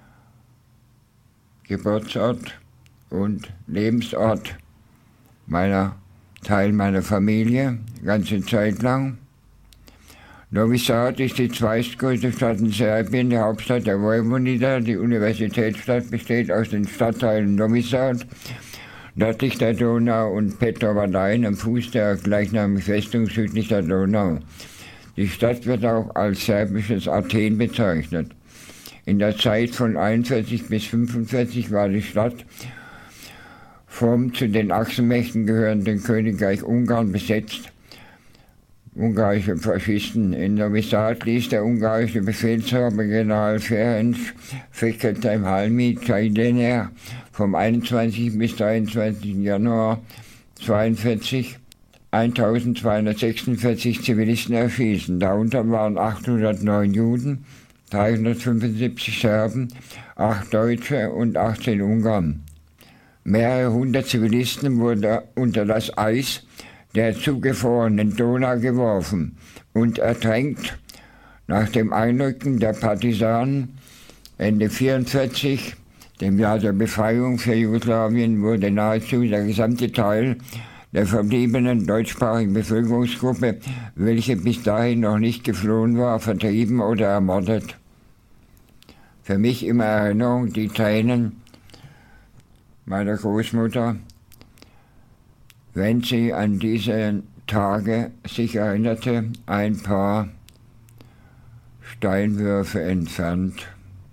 [SPEAKER 2] Geburtsort und Lebensort meiner Teil meiner Familie, ganze Zeit lang. Novi Sad ist die zweitgrößte Stadt in Serbien, die Hauptstadt der Vojvodina. Die Universitätsstadt besteht aus den Stadtteilen Novi Sad, nördlich der Donau, und Petrovaradin am Fuß der gleichnamigen Festung südlich der Donau. Die Stadt wird auch als serbisches Athen bezeichnet. In der Zeit von einundvierzig bis fünfundvierzig war die Stadt vom zu den Achsenmächten gehörenden Königreich Ungarn besetzt. Ungarische Faschisten. In Novi Sad ließ der ungarische Befehlshaber General Ferenc Fekete-Halmi Csajdener vom einundzwanzigsten bis dreiundzwanzigsten Januar zweiundvierzig eintausendzweihundertsechsundvierzig Zivilisten erschießen. Darunter waren achthundertneun Juden, dreihundertfünfundsiebzig Serben, acht Deutsche und achtzehn Ungarn. Mehrere hundert Zivilisten wurden unter das Eis der zugefrorenen Donau geworfen und ertränkt. Nach dem Einrücken der Partisanen Ende vierundvierzig Dem Jahr der Befreiung für Jugoslawien wurde nahezu der gesamte Teil der verbliebenen deutschsprachigen Bevölkerungsgruppe, welche bis dahin noch nicht geflohen war, vertrieben oder ermordet. Für mich immer Erinnerung die Tränen meiner Großmutter, wenn sie an diese Tage sich erinnerte, ein paar Steinwürfe entfernt.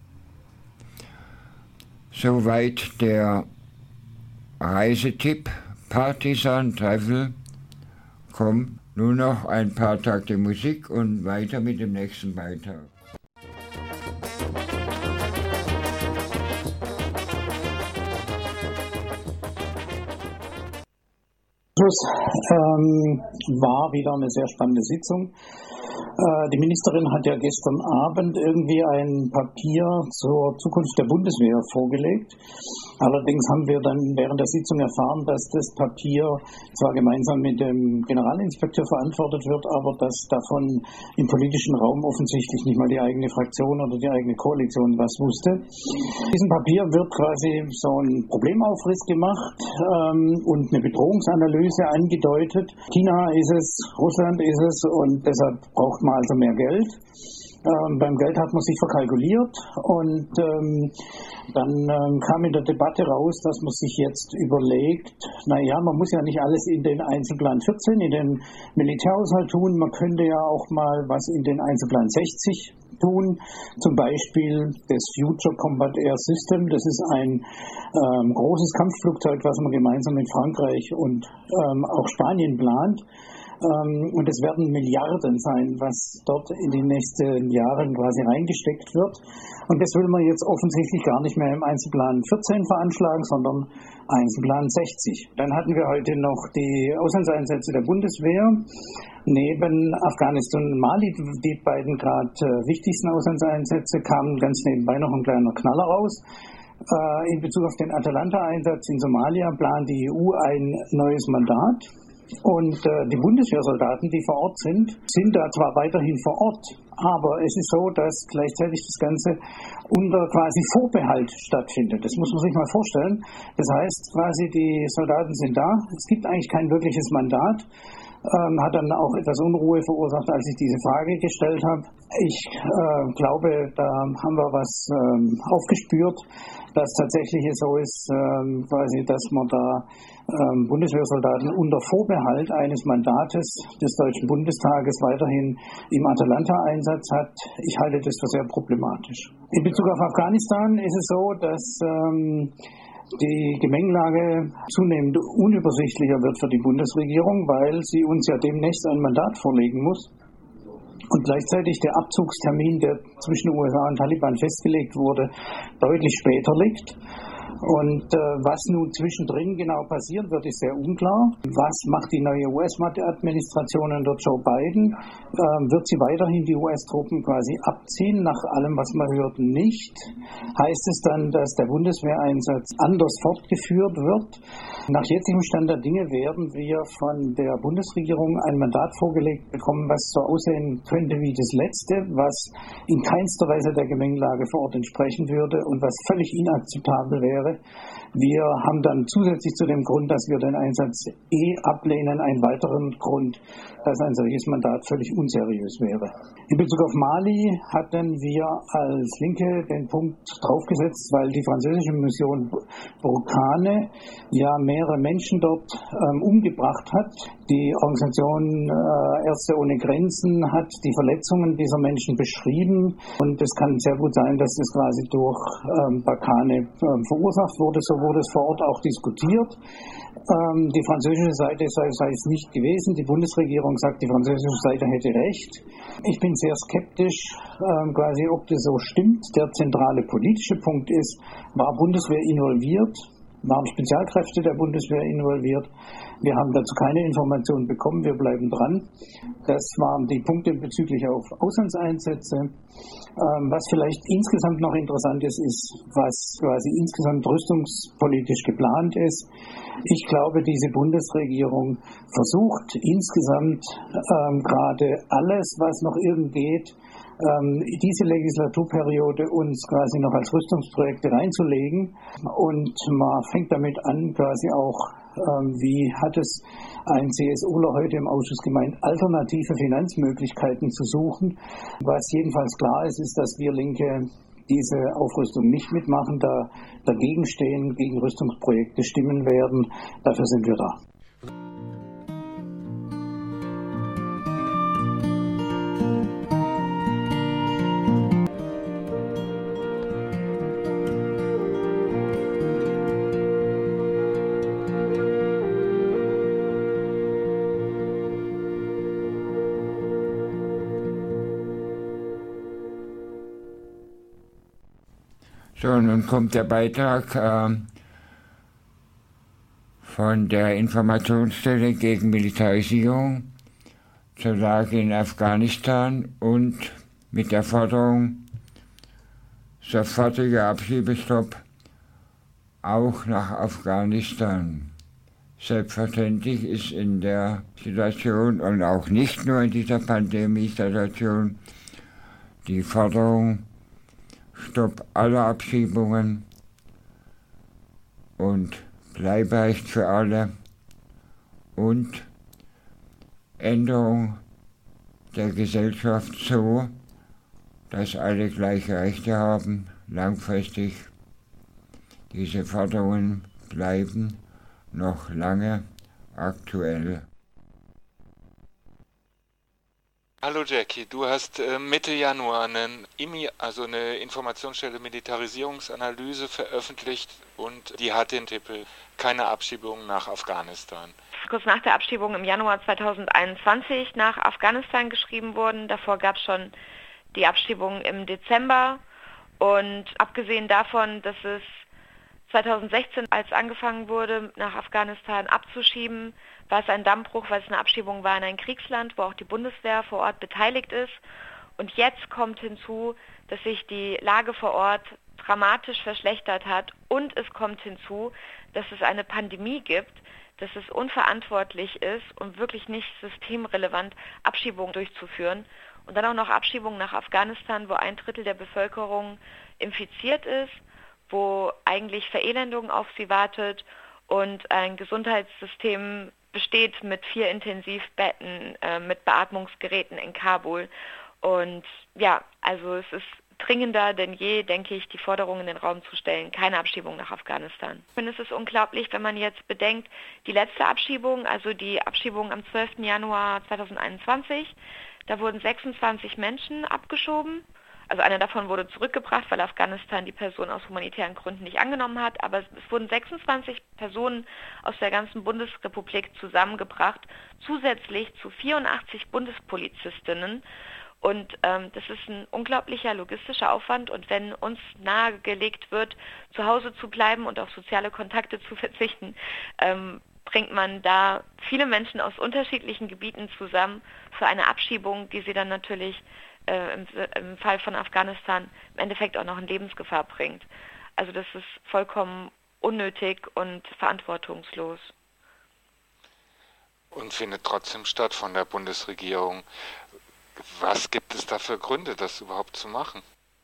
[SPEAKER 2] Soweit der Reisetipp, Partisan-Treffel. Komm, nur noch ein paar Takte Musik und weiter mit dem nächsten Beitrag.
[SPEAKER 9] Ähm, war wieder eine sehr spannende Sitzung. Äh, die Ministerin hat ja gestern Abend irgendwie ein Papier zur Zukunft der Bundeswehr vorgelegt. Allerdings haben wir dann während der Sitzung erfahren, dass das Papier zwar gemeinsam mit dem Generalinspekteur verantwortet wird, aber dass davon im politischen Raum offensichtlich nicht mal die eigene Fraktion oder die eigene Koalition was wusste. In diesem Papier wird quasi so ein Problemaufriss gemacht ähm, und eine Bedrohungsanalyse angedeutet. China ist es, Russland ist es und deshalb braucht man also mehr Geld. Ähm, beim Geld hat man sich verkalkuliert und ähm, dann ähm, kam in der Debatte raus, dass man sich jetzt überlegt, naja, man muss ja nicht alles in den Einzelplan vierzehn, in den Militärhaushalt tun, man könnte ja auch mal was in den Einzelplan sechzig tun, zum Beispiel das Future Combat Air System, das ist ein ähm, großes Kampfflugzeug, was man gemeinsam mit Frankreich und ähm, auch Spanien plant. Ähm, und es werden Milliarden sein, was dort in den nächsten Jahren quasi reingesteckt wird. Und das will man jetzt offensichtlich gar nicht mehr im Einzelplan vierzehn veranschlagen, sondern Einzelplan sechzig. Dann hatten wir heute noch die Auslandseinsätze der Bundeswehr. Neben Afghanistan und Mali, die beiden gerade äh, wichtigsten Auslandseinsätze, kamen ganz nebenbei noch ein kleiner Knaller raus. Äh, in Bezug auf den Atalanta-Einsatz in Somalia plant die E U ein neues Mandat. Und äh, die Bundeswehrsoldaten, die vor Ort sind, sind da zwar weiterhin vor Ort, aber es ist so, dass gleichzeitig das Ganze unter quasi Vorbehalt stattfindet. Das muss man sich mal vorstellen. Das heißt quasi, die Soldaten sind da, es gibt eigentlich kein wirkliches Mandat. Ähm, hat dann auch etwas Unruhe verursacht, als ich diese Frage gestellt habe. Ich äh, glaube, da haben wir was ähm, aufgespürt, dass tatsächlich es so ist, ähm, quasi, dass man da ähm, Bundeswehrsoldaten unter Vorbehalt eines Mandates des Deutschen Bundestages weiterhin im Atalanta-Einsatz hat. Ich halte das für sehr problematisch. In Bezug auf Afghanistan ist es so, dass ähm, die Gemengelage zunehmend unübersichtlicher wird für die Bundesregierung, weil sie uns ja demnächst ein Mandat vorlegen muss. Und gleichzeitig der Abzugstermin, der zwischen U S A und Taliban festgelegt wurde, deutlich später liegt. Und äh, was nun zwischendrin genau passieren wird, ist sehr unklar. Was macht die neue U S-Administration unter Joe Biden? Ähm, wird sie weiterhin die U S-Truppen quasi abziehen? Nach allem, was man hört, nicht. Heißt es dann, dass der Bundeswehreinsatz anders fortgeführt wird? Nach jetzigem Stand der Dinge werden wir von der Bundesregierung ein Mandat vorgelegt bekommen, was so aussehen könnte wie das letzte, was in keinster Weise der Gemengelage vor Ort entsprechen würde und was völlig inakzeptabel wäre. Wir haben dann zusätzlich zu dem Grund, dass wir den Einsatz eh ablehnen, einen weiteren Grund, dass ein solches Mandat völlig unseriös wäre. In Bezug auf Mali hatten wir als Linke den Punkt draufgesetzt, weil die französische Mission Burkane ja mehrere Menschen dort ähm, umgebracht hat. Die Organisation äh, Ärzte ohne Grenzen hat die Verletzungen dieser Menschen beschrieben und es kann sehr gut sein, dass das quasi durch ähm, Burkane ähm, verursacht wurde. So wurde es vor Ort auch diskutiert. Ähm, die französische Seite sei, sei es nicht gewesen. Die Bundesregierung sagt, die französische Seite hätte recht. Ich bin sehr skeptisch, ähm, quasi, ob das so stimmt. Der zentrale politische Punkt ist, war Bundeswehr involviert? Waren Spezialkräfte der Bundeswehr involviert? Wir haben dazu keine Informationen bekommen, wir bleiben dran. Das waren die Punkte bezüglich auf Auslandseinsätze. Ähm, was vielleicht insgesamt noch interessant ist, ist, was quasi insgesamt rüstungspolitisch geplant ist. Ich glaube, diese Bundesregierung versucht insgesamt ähm, gerade alles, was noch irgend geht, ähm, diese Legislaturperiode uns quasi noch als Rüstungsprojekte reinzulegen. Und man fängt damit an, quasi auch, ähm, wie hat es ein CSUler heute im Ausschuss gemeint, alternative Finanzmöglichkeiten zu suchen. Was jedenfalls klar ist, ist, dass wir Linke diese Aufrüstung nicht mitmachen, da dagegen stehen, gegen Rüstungsprojekte stimmen werden. Dafür sind wir da.
[SPEAKER 2] So, nun kommt der Beitrag äh, von der Informationsstelle gegen Militarisierung zur Lage in Afghanistan und mit der Forderung sofortiger Abschiebestopp auch nach Afghanistan. Selbstverständlich ist in der Situation und auch nicht nur in dieser Pandemie-Situation die Forderung Stopp aller Abschiebungen und Bleiberecht für alle und Änderung der Gesellschaft so, dass alle gleiche Rechte haben, langfristig. Diese Forderungen bleiben noch lange aktuell.
[SPEAKER 10] Hallo Jackie, du hast äh, Mitte Januar einen I M I, also eine Informationsstelle Militarisierungsanalyse veröffentlicht und die hat den Titel Keine Abschiebung nach Afghanistan.
[SPEAKER 11] Kurz nach der Abschiebung im Januar zweitausendeinundzwanzig nach Afghanistan geschrieben worden. Davor gab es schon die Abschiebung im Dezember und abgesehen davon, dass es zweitausendsechzehn, als angefangen wurde, nach Afghanistan abzuschieben, war es ein Dammbruch, weil es eine Abschiebung war in ein Kriegsland, wo auch die Bundeswehr vor Ort beteiligt ist. Und jetzt kommt hinzu, dass sich die Lage vor Ort dramatisch verschlechtert hat und es kommt hinzu, dass es eine Pandemie gibt, dass es unverantwortlich ist und wirklich nicht systemrelevant Abschiebungen durchzuführen. Und dann auch noch Abschiebungen nach Afghanistan, wo ein Drittel der Bevölkerung infiziert ist, wo eigentlich Verelendung auf sie wartet und ein Gesundheitssystem besteht mit vier Intensivbetten, äh, mit Beatmungsgeräten in Kabul. Und ja, also es ist dringender denn je, denke ich, die Forderung in den Raum zu stellen, keine Abschiebung nach Afghanistan. Ich finde, es ist unglaublich, wenn man jetzt bedenkt, die letzte Abschiebung, also die Abschiebung am zwölften Januar zweitausendeinundzwanzig, da wurden sechsundzwanzig Menschen abgeschoben. Also einer davon wurde zurückgebracht, weil Afghanistan die Person aus humanitären Gründen nicht angenommen hat. Aber es wurden sechsundzwanzig Personen aus der ganzen Bundesrepublik zusammengebracht, zusätzlich zu vierundachtzig Bundespolizistinnen. Und ähm, das ist ein unglaublicher logistischer Aufwand. Und wenn uns nahegelegt wird, zu Hause zu bleiben und auf soziale Kontakte zu verzichten, ähm, bringt man da viele Menschen aus unterschiedlichen Gebieten zusammen für eine Abschiebung, die sie dann natürlich Im, im Fall von Afghanistan im Endeffekt auch noch in Lebensgefahr bringt. Also das ist vollkommen unnötig und verantwortungslos.
[SPEAKER 10] Und findet trotzdem statt von der Bundesregierung. Was gibt es da für Gründe, das überhaupt zu machen?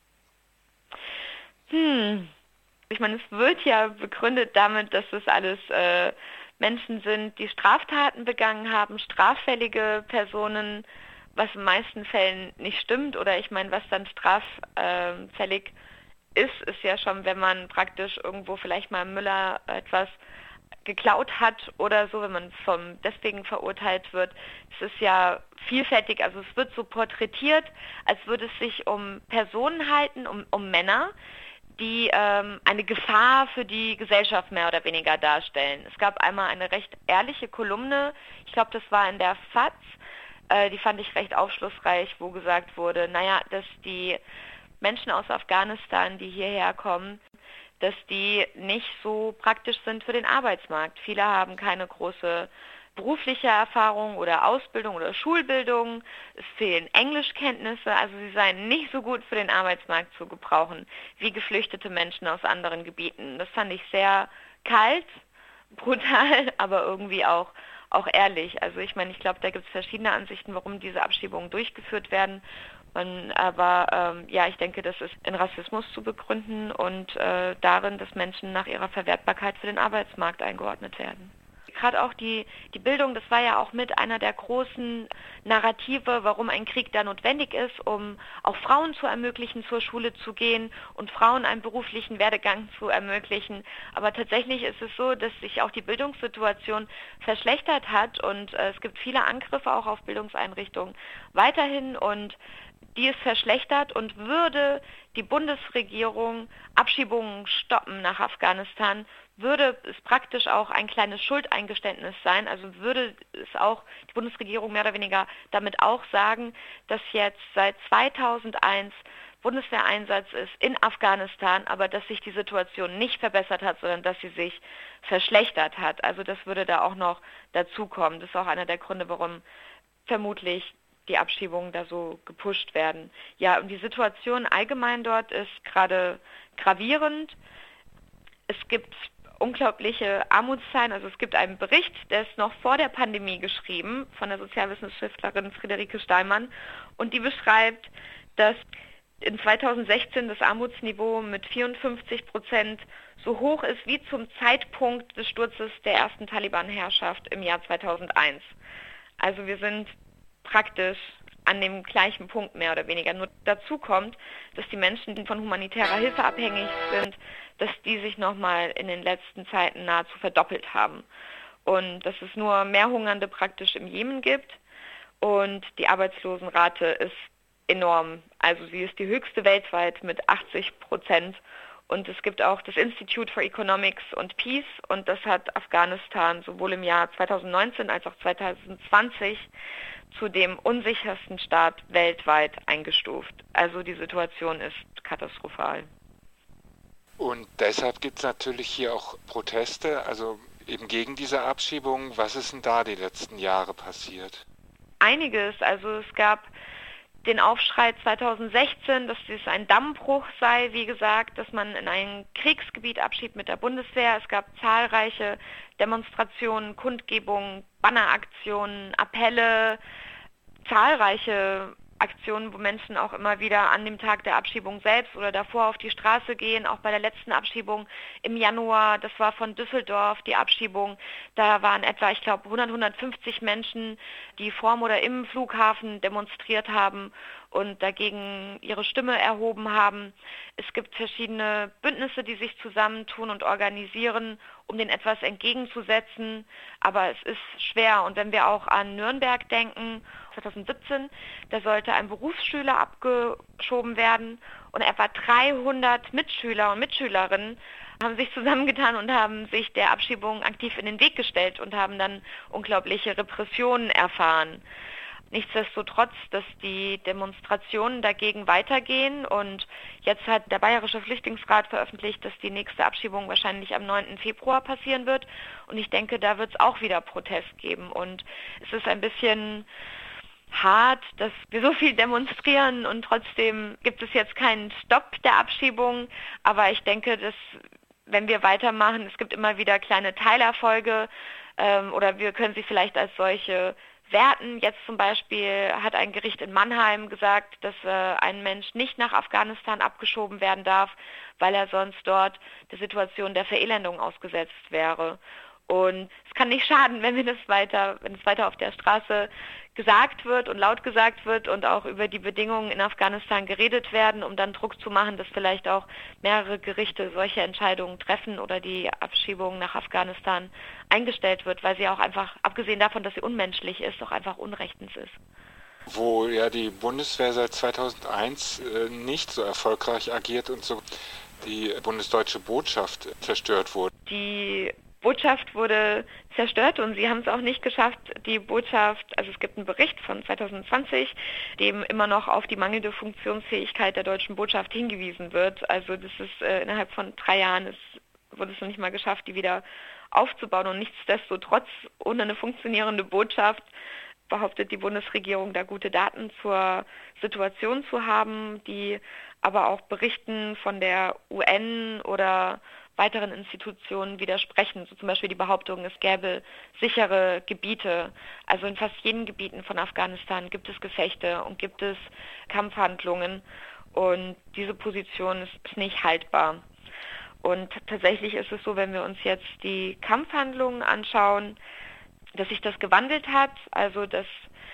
[SPEAKER 11] Hm, ich meine, es wird ja begründet damit, dass das alles äh, Menschen sind, die Straftaten begangen haben, straffällige Personen, was in den meisten Fällen nicht stimmt, oder ich meine, was dann straffällig ist, ist ja schon, wenn man praktisch irgendwo vielleicht mal Müller etwas geklaut hat oder so, wenn man vom deswegen verurteilt wird. Es ist ja vielfältig, also es wird so porträtiert, als würde es sich um Personen halten, um, um Männer, die ähm, eine Gefahr für die Gesellschaft mehr oder weniger darstellen. Es gab einmal eine recht ehrliche Kolumne, ich glaube, das war in der F A Z, die fand ich recht aufschlussreich, wo gesagt wurde, naja, dass die Menschen aus Afghanistan, die hierher kommen, dass die nicht so praktisch sind für den Arbeitsmarkt. Viele haben keine große berufliche Erfahrung oder Ausbildung oder Schulbildung, es fehlen Englischkenntnisse, also sie seien nicht so gut für den Arbeitsmarkt zu gebrauchen wie geflüchtete Menschen aus anderen Gebieten. Das fand ich sehr kalt, brutal, aber irgendwie auch, auch ehrlich. Also ich meine, ich glaube, da gibt es verschiedene Ansichten, warum diese Abschiebungen durchgeführt werden. Man, aber ähm, ja, ich denke, das ist in Rassismus zu begründen und äh, darin, dass Menschen nach ihrer Verwertbarkeit für den Arbeitsmarkt eingeordnet werden. Gerade auch die, die Bildung, das war ja auch mit einer der großen Narrative, warum ein Krieg da notwendig ist, um auch Frauen zu ermöglichen, zur Schule zu gehen und Frauen einen beruflichen Werdegang zu ermöglichen. Aber tatsächlich ist es so, dass sich auch die Bildungssituation verschlechtert hat und äh, es gibt viele Angriffe auch auf Bildungseinrichtungen weiterhin und die ist verschlechtert und würde die Bundesregierung Abschiebungen stoppen nach Afghanistan, würde es praktisch auch ein kleines Schuldeingeständnis sein, also würde es auch die Bundesregierung mehr oder weniger damit auch sagen, dass jetzt seit zweitausendeins Bundeswehreinsatz ist in Afghanistan, aber dass sich die Situation nicht verbessert hat, sondern dass sie sich verschlechtert hat. Also das würde da auch noch dazukommen. Das ist auch einer der Gründe, warum vermutlich die Abschiebungen da so gepusht werden. Ja, und die Situation allgemein dort ist gerade gravierend. Es gibt unglaubliche Armutszahlen. Also es gibt einen Bericht, der ist noch vor der Pandemie geschrieben, von der Sozialwissenschaftlerin Friederike Steinmann. Und die beschreibt, dass in zweitausendsechzehn das Armutsniveau mit vierundfünfzig Prozent so hoch ist wie zum Zeitpunkt des Sturzes der ersten Taliban-Herrschaft im Jahr zweitausendeins. Also wir sind praktisch an dem gleichen Punkt mehr oder weniger. Nur dazu kommt, dass die Menschen, die von humanitärer Hilfe abhängig sind, dass die sich nochmal in den letzten Zeiten nahezu verdoppelt haben. Und dass es nur mehr Hungernde praktisch im Jemen gibt. Und die Arbeitslosenrate ist enorm. Also sie ist die höchste weltweit mit achtzig Prozent. Und es gibt auch das Institute for Economics and Peace und das hat Afghanistan sowohl im Jahr zweitausendneunzehn als auch zweitausendzwanzig zu dem unsichersten Staat weltweit eingestuft. Also die Situation ist katastrophal.
[SPEAKER 10] Und deshalb gibt es natürlich hier auch Proteste, also eben gegen diese Abschiebung. Was ist denn da die letzten Jahre passiert?
[SPEAKER 11] Einiges. Also es gab den Aufschrei zweitausendsechzehn, dass dies ein Dammbruch sei, wie gesagt, dass man in ein Kriegsgebiet abschiebt mit der Bundeswehr. Es gab zahlreiche Demonstrationen, Kundgebungen, Banneraktionen, Appelle, zahlreiche Aktionen, wo Menschen auch immer wieder an dem Tag der Abschiebung selbst oder davor auf die Straße gehen, auch bei der letzten Abschiebung im Januar, das war von Düsseldorf, die Abschiebung, da waren etwa, ich glaube, hundert, hundertfünfzig Menschen, die vorm oder im Flughafen demonstriert haben und dagegen ihre Stimme erhoben haben. Es gibt verschiedene Bündnisse, die sich zusammentun und organisieren, um den etwas entgegenzusetzen, aber es ist schwer. Und wenn wir auch an Nürnberg denken, zweitausendsiebzehn, da sollte ein Berufsschüler abgeschoben werden und etwa dreihundert Mitschüler und Mitschülerinnen haben sich zusammengetan und haben sich der Abschiebung aktiv in den Weg gestellt und haben dann unglaubliche Repressionen erfahren. Nichtsdestotrotz, dass die Demonstrationen dagegen weitergehen und jetzt hat der Bayerische Flüchtlingsrat veröffentlicht, dass die nächste Abschiebung wahrscheinlich am neunten Februar passieren wird und ich denke, da wird es auch wieder Protest geben und es ist ein bisschen hart, dass wir so viel demonstrieren und trotzdem gibt es jetzt keinen Stopp der Abschiebung, aber ich denke, dass wenn wir weitermachen, es gibt immer wieder kleine Teilerfolge ähm, oder wir können sie vielleicht als solche werten. Jetzt zum Beispiel hat ein Gericht in Mannheim gesagt, dass äh, ein Mensch nicht nach Afghanistan abgeschoben werden darf, weil er sonst dort der Situation der Verelendung ausgesetzt wäre. Und es kann nicht schaden, wenn wir das weiter, wenn es weiter auf der Straße gesagt wird und laut gesagt wird und auch über die Bedingungen in Afghanistan geredet werden, um dann Druck zu machen, dass vielleicht auch mehrere Gerichte solche Entscheidungen treffen oder die Abschiebung nach Afghanistan eingestellt wird, weil sie auch einfach, abgesehen davon, dass sie unmenschlich ist, auch einfach unrechtens ist.
[SPEAKER 10] Wo ja die Bundeswehr seit zweitausendeins äh, nicht so erfolgreich agiert und so die bundesdeutsche Botschaft zerstört wurde.
[SPEAKER 11] Die Botschaft wurde zerstört und sie haben es auch nicht geschafft, die Botschaft, also es gibt einen Bericht von zwanzig zwanzig, dem immer noch auf die mangelnde Funktionsfähigkeit der deutschen Botschaft hingewiesen wird. Also das ist äh, innerhalb von drei Jahren ist, wurde es noch nicht mal geschafft, die wieder aufzubauen und nichtsdestotrotz ohne eine funktionierende Botschaft behauptet die Bundesregierung, da gute Daten zur Situation zu haben, die aber auch Berichten von der U N oder weiteren Institutionen widersprechen. So zum Beispiel die Behauptung, es gäbe sichere Gebiete. Also in fast jeden Gebieten von Afghanistan gibt es Gefechte und gibt es Kampfhandlungen. Und diese Position ist, ist nicht haltbar. Und tatsächlich ist es so, wenn wir uns jetzt die Kampfhandlungen anschauen, dass sich das gewandelt hat. Also dass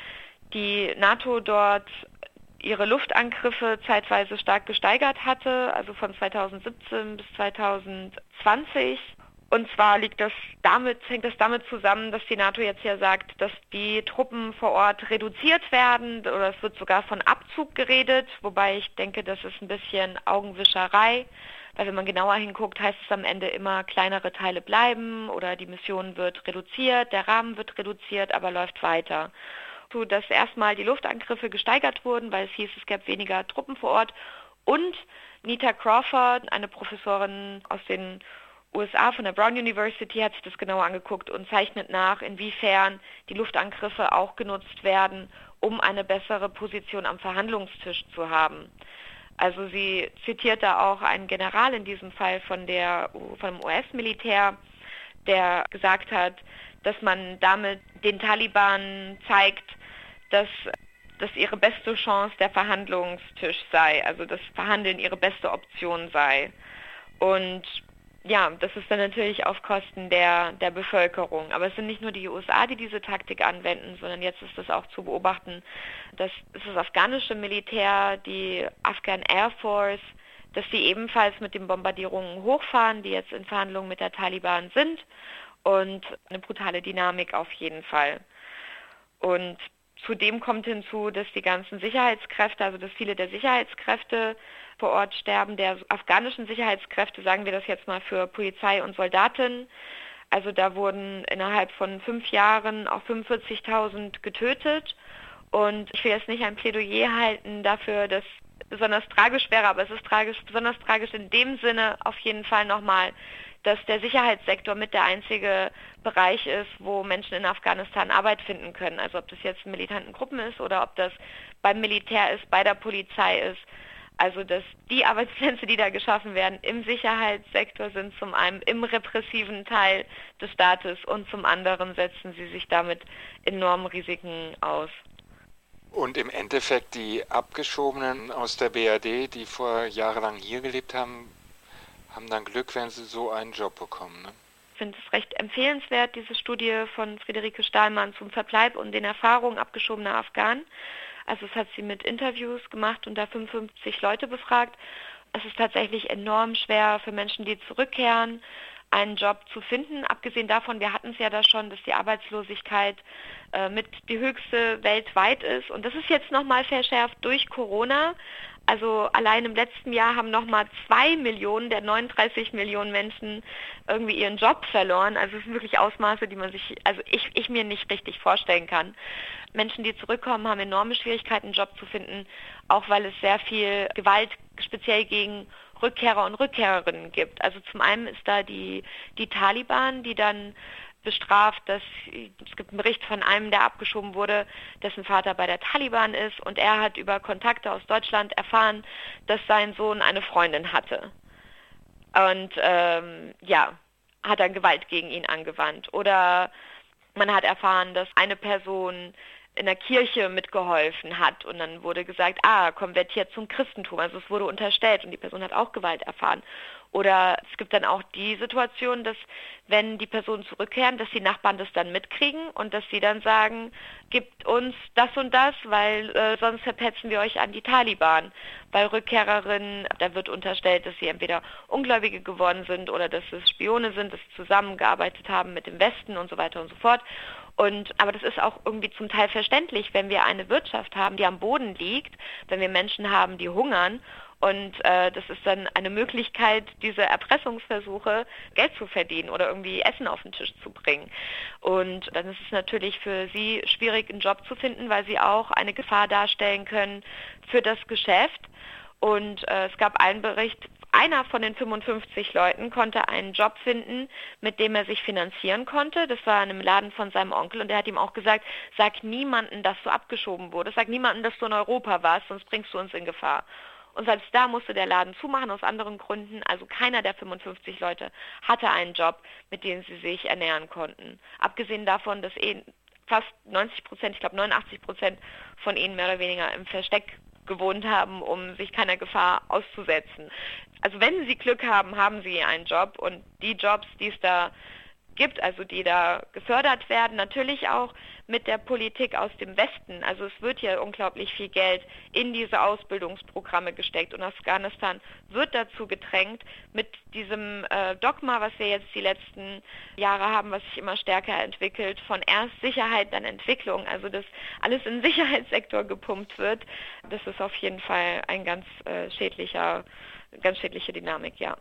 [SPEAKER 11] die NATO dort ihre Luftangriffe zeitweise stark gesteigert hatte, also von zweitausendsiebzehn bis zweitausendzwanzig. Und zwar liegt das damit, hängt das damit zusammen, dass die NATO jetzt ja sagt, dass die Truppen vor Ort reduziert werden oder es wird sogar von Abzug geredet, wobei ich denke, das ist ein bisschen Augenwischerei, weil wenn man genauer hinguckt, heißt es am Ende immer, kleinere Teile bleiben oder die Mission wird reduziert, der Rahmen wird reduziert, aber läuft weiter. Dass erstmal die Luftangriffe gesteigert wurden, weil es hieß, es gäbe weniger Truppen vor Ort. Und Nita Crawford, eine Professorin aus den U S A von der Brown University, hat sich das genauer angeguckt und zeichnet nach, inwiefern die Luftangriffe auch genutzt werden, um eine bessere Position am Verhandlungstisch zu haben. Also sie zitiert da auch einen General in diesem Fall von der vom U S-Militär, der gesagt hat, dass man damit den Taliban zeigt, dass das ihre beste Chance der Verhandlungstisch sei, also das Verhandeln ihre beste Option sei. Und ja, das ist dann natürlich auf Kosten der, der Bevölkerung. Aber es sind nicht nur die U S A, die diese Taktik anwenden, sondern jetzt ist es auch zu beobachten, dass es das afghanische Militär, die Afghan Air Force, dass sie ebenfalls mit den Bombardierungen hochfahren, die jetzt in Verhandlungen mit der Taliban sind. Und eine brutale Dynamik auf jeden Fall. Und zudem kommt hinzu, dass die ganzen Sicherheitskräfte, also dass viele der Sicherheitskräfte vor Ort sterben, der afghanischen Sicherheitskräfte, sagen wir das jetzt mal für Polizei und Soldaten. Also da wurden innerhalb von fünf Jahren auch fünfundvierzigtausend getötet. Und ich will jetzt nicht ein Plädoyer halten dafür, dass besonders tragisch wäre, aber es ist tragisch, besonders tragisch in dem Sinne auf jeden Fall nochmal, dass der Sicherheitssektor mit der einzige Bereich ist, wo Menschen in Afghanistan Arbeit finden können. Also ob das jetzt in militanten Gruppen ist oder ob das beim Militär ist, bei der Polizei ist. Also dass die Arbeitsplätze, die da geschaffen werden, im Sicherheitssektor sind, zum einen im repressiven Teil des Staates und zum anderen setzen sie sich damit enormen Risiken aus.
[SPEAKER 10] Und im Endeffekt die Abgeschobenen aus der B R D, die vor jahrelang hier gelebt haben, haben dann Glück, wenn sie so einen Job bekommen. Ne?
[SPEAKER 11] Ich finde es recht empfehlenswert, diese Studie von Friederike Stahlmann zum Verbleib und den Erfahrungen abgeschobener Afghanen. Also es hat sie mit Interviews gemacht und da fünfundfünfzig Leute befragt. Es ist tatsächlich enorm schwer für Menschen, die zurückkehren, einen Job zu finden. Abgesehen davon, wir hatten es ja da schon, dass die Arbeitslosigkeit äh, mit die höchste weltweit ist. Und das ist jetzt nochmal verschärft durch Corona. Also allein im letzten Jahr haben nochmal zwei Millionen der neununddreißig Millionen Menschen irgendwie ihren Job verloren. Also es sind wirklich Ausmaße, die man sich, also ich, ich mir nicht richtig vorstellen kann. Menschen, die zurückkommen, haben enorme Schwierigkeiten, einen Job zu finden, auch weil es sehr viel Gewalt speziell gegen Rückkehrer und Rückkehrerinnen gibt. Also zum einen ist da die, die Taliban, die dann bestraft, dass es gibt einen Bericht von einem, der abgeschoben wurde, dessen Vater bei der Taliban ist und er hat über Kontakte aus Deutschland erfahren, dass sein Sohn eine Freundin hatte. Und ähm, ja, hat dann Gewalt gegen ihn angewandt. Oder man hat erfahren, dass eine Person in der Kirche mitgeholfen hat und dann wurde gesagt, ah, konvertiert zum Christentum. Also es wurde unterstellt und die Person hat auch Gewalt erfahren. Oder es gibt dann auch die Situation, dass wenn die Personen zurückkehren, dass die Nachbarn das dann mitkriegen und dass sie dann sagen, gibt uns das und das, weil äh, sonst verpetzen wir euch an die Taliban. Bei Rückkehrerinnen, da wird unterstellt, dass sie entweder Ungläubige geworden sind oder dass es Spione sind, dass sie zusammengearbeitet haben mit dem Westen und so weiter und so fort. Und, aber das ist auch irgendwie zum Teil verständlich, wenn wir eine Wirtschaft haben, die am Boden liegt, wenn wir Menschen haben, die hungern. Und äh, das ist dann eine Möglichkeit, diese Erpressungsversuche Geld zu verdienen oder irgendwie Essen auf den Tisch zu bringen. Und dann ist es natürlich für sie schwierig, einen Job zu finden, weil sie auch eine Gefahr darstellen können für das Geschäft. Und äh, es gab einen Bericht, einer von den fünfundfünfzig Leuten konnte einen Job finden, mit dem er sich finanzieren konnte. Das war in einem Laden von seinem Onkel und er hat ihm auch gesagt, sag niemandem, dass du abgeschoben wurdest, sag niemandem, dass du in Europa warst, sonst bringst du uns in Gefahr. Und selbst da musste der Laden zumachen aus anderen Gründen. Also keiner der fünfundfünfzig Leute hatte einen Job, mit dem sie sich ernähren konnten. Abgesehen davon, dass eh fast neunzig Prozent, ich glaube neunundachtzig Prozent von ihnen mehr oder weniger im Versteck gewohnt haben, um sich keiner Gefahr auszusetzen. Also wenn sie Glück haben, haben sie einen Job und die Jobs, die es da gibt, also die da gefördert werden, natürlich auch mit der Politik aus dem Westen. Also es wird ja unglaublich viel Geld in diese Ausbildungsprogramme gesteckt und Afghanistan wird dazu gedrängt mit diesem äh, Dogma, was wir jetzt die letzten Jahre haben, was sich immer stärker entwickelt, von erst Sicherheit, dann Entwicklung, also dass alles in den Sicherheitssektor gepumpt wird. Das ist auf jeden Fall ein ganz äh, schädlicher, ganz schädliche Dynamik, ja.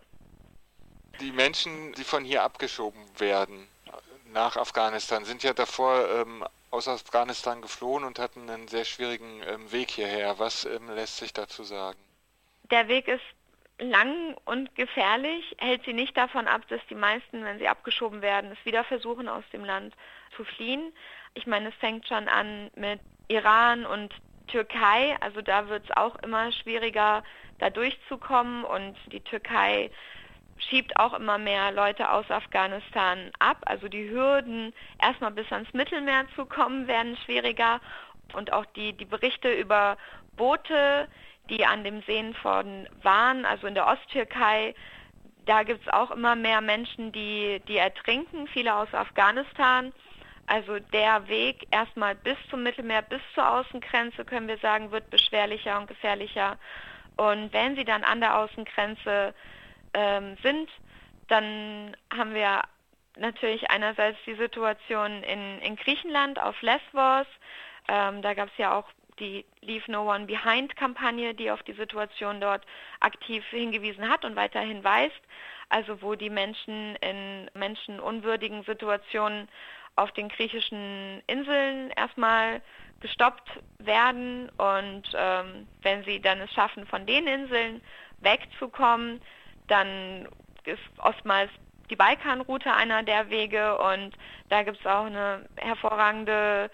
[SPEAKER 10] Die Menschen, die von hier abgeschoben werden nach Afghanistan, sind ja davor ähm, aus Afghanistan geflohen und hatten einen sehr schwierigen ähm, Weg hierher. Was ähm, lässt sich dazu sagen?
[SPEAKER 11] Der Weg ist lang und gefährlich, hält sie nicht davon ab, dass die meisten, wenn sie abgeschoben werden, es wieder versuchen, aus dem Land zu fliehen. Ich meine, es fängt schon an mit Iran und Türkei, also da wird es auch immer schwieriger, da durchzukommen und die Türkei schiebt auch immer mehr Leute aus Afghanistan ab. Also die Hürden, erstmal bis ans Mittelmeer zu kommen, werden schwieriger. Und auch die, die Berichte über Boote, die an dem Seen von Van, also in der Osttürkei, da gibt es auch immer mehr Menschen, die, die ertrinken, viele aus Afghanistan. Also der Weg erstmal bis zum Mittelmeer, bis zur Außengrenze, können wir sagen, wird beschwerlicher und gefährlicher. Und wenn sie dann an der Außengrenze ähm, sind, dann haben wir natürlich einerseits die Situation in, in Griechenland auf Lesbos. Ähm, da gab es ja auch die Leave No One Behind-Kampagne, die auf die Situation dort aktiv hingewiesen hat und weiterhin weist. Also wo die Menschen in menschenunwürdigen Situationen auf den griechischen Inseln erstmal gestoppt werden und ähm, wenn sie dann es schaffen, von den Inseln wegzukommen, dann ist oftmals die Balkanroute einer der Wege und da gibt es auch eine hervorragende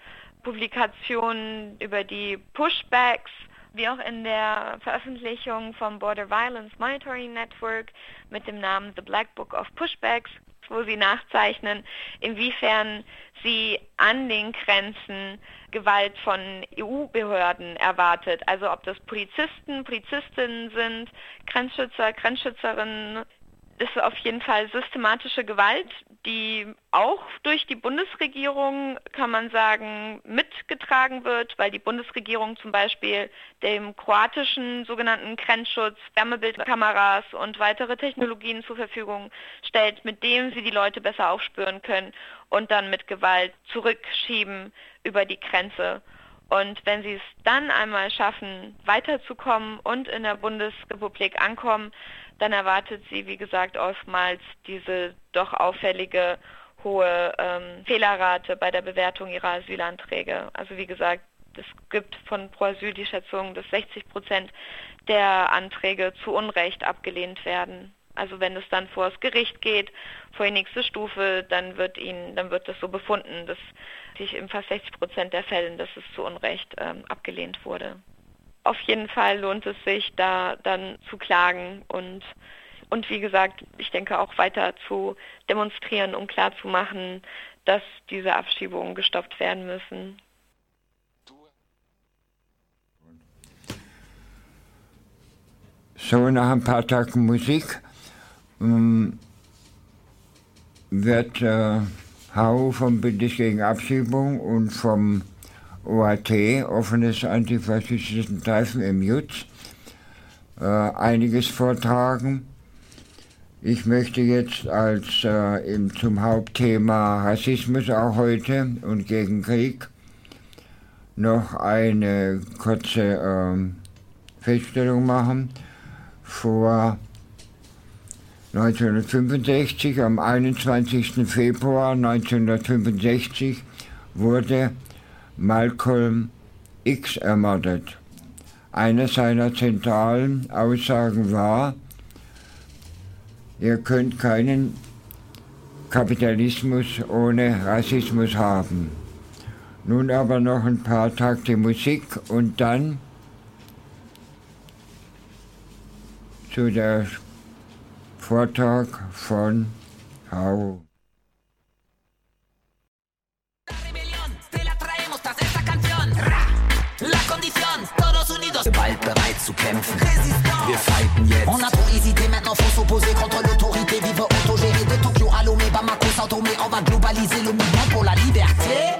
[SPEAKER 11] Publikation über die Pushbacks, wie auch in der Veröffentlichung vom Border Violence Monitoring Network mit dem Namen The Black Book of Pushbacks, wo sie nachzeichnen, inwiefern sie an den Grenzen Gewalt von E U-Behörden erwartet. Also ob das Polizisten, Polizistinnen sind, Grenzschützer, Grenzschützerinnen. Das ist auf jeden Fall systematische Gewalt, die auch durch die Bundesregierung, kann man sagen, mitgetragen wird, weil die Bundesregierung zum Beispiel dem kroatischen sogenannten Grenzschutz Wärmebildkameras und weitere Technologien zur Verfügung stellt, mit denen sie die Leute besser aufspüren können und dann mit Gewalt zurückschieben über die Grenze. Und wenn sie es dann einmal schaffen, weiterzukommen und in der Bundesrepublik ankommen, dann erwartet sie, wie gesagt, oftmals diese doch auffällige hohe ähm, Fehlerrate bei der Bewertung ihrer Asylanträge. Also wie gesagt, es gibt von Pro Asyl die Schätzung, dass sechzig Prozent der Anträge zu Unrecht abgelehnt werden. Also wenn es dann vor das Gericht geht, vor die nächste Stufe, dann wird ihnen, dann wird das so befunden, dass sich in fast sechzig Prozent der Fällen, dass es zu Unrecht ähm, abgelehnt wurde. Auf jeden Fall lohnt es sich, da dann zu klagen und, und wie gesagt, ich denke auch weiter zu demonstrieren, um klarzumachen, dass diese Abschiebungen gestoppt werden müssen.
[SPEAKER 2] So, nach ein paar Tagen Musik ähm, wird äh, H U vom Bündnis gegen Abschiebung und vom O A T, offenes antifaschistisches Treffen im Jutz, äh, einiges vortragen. Ich möchte jetzt als äh, im, zum Hauptthema Rassismus auch heute und gegen Krieg noch eine kurze äh, Feststellung machen. Vor neunzehnhundertfünfundsechzig, am einundzwanzigsten Februar neunzehnhundertfünfundsechzig, wurde Malcolm X ermordet. Eine seiner zentralen Aussagen war: Ihr könnt keinen Kapitalismus ohne Rassismus haben. Nun aber noch ein paar Takte Musik und dann zu der Vortrag von Haru.
[SPEAKER 12] Bald bereit zu kämpfen. Wir fighten jetzt. On a trop hésité, maintenant faut s'opposer contre l'autorité. Vive autogéré de Tokyo à Lomé, Bamako, Sao Tomé. On va globaliser le mouvement pour la liberté.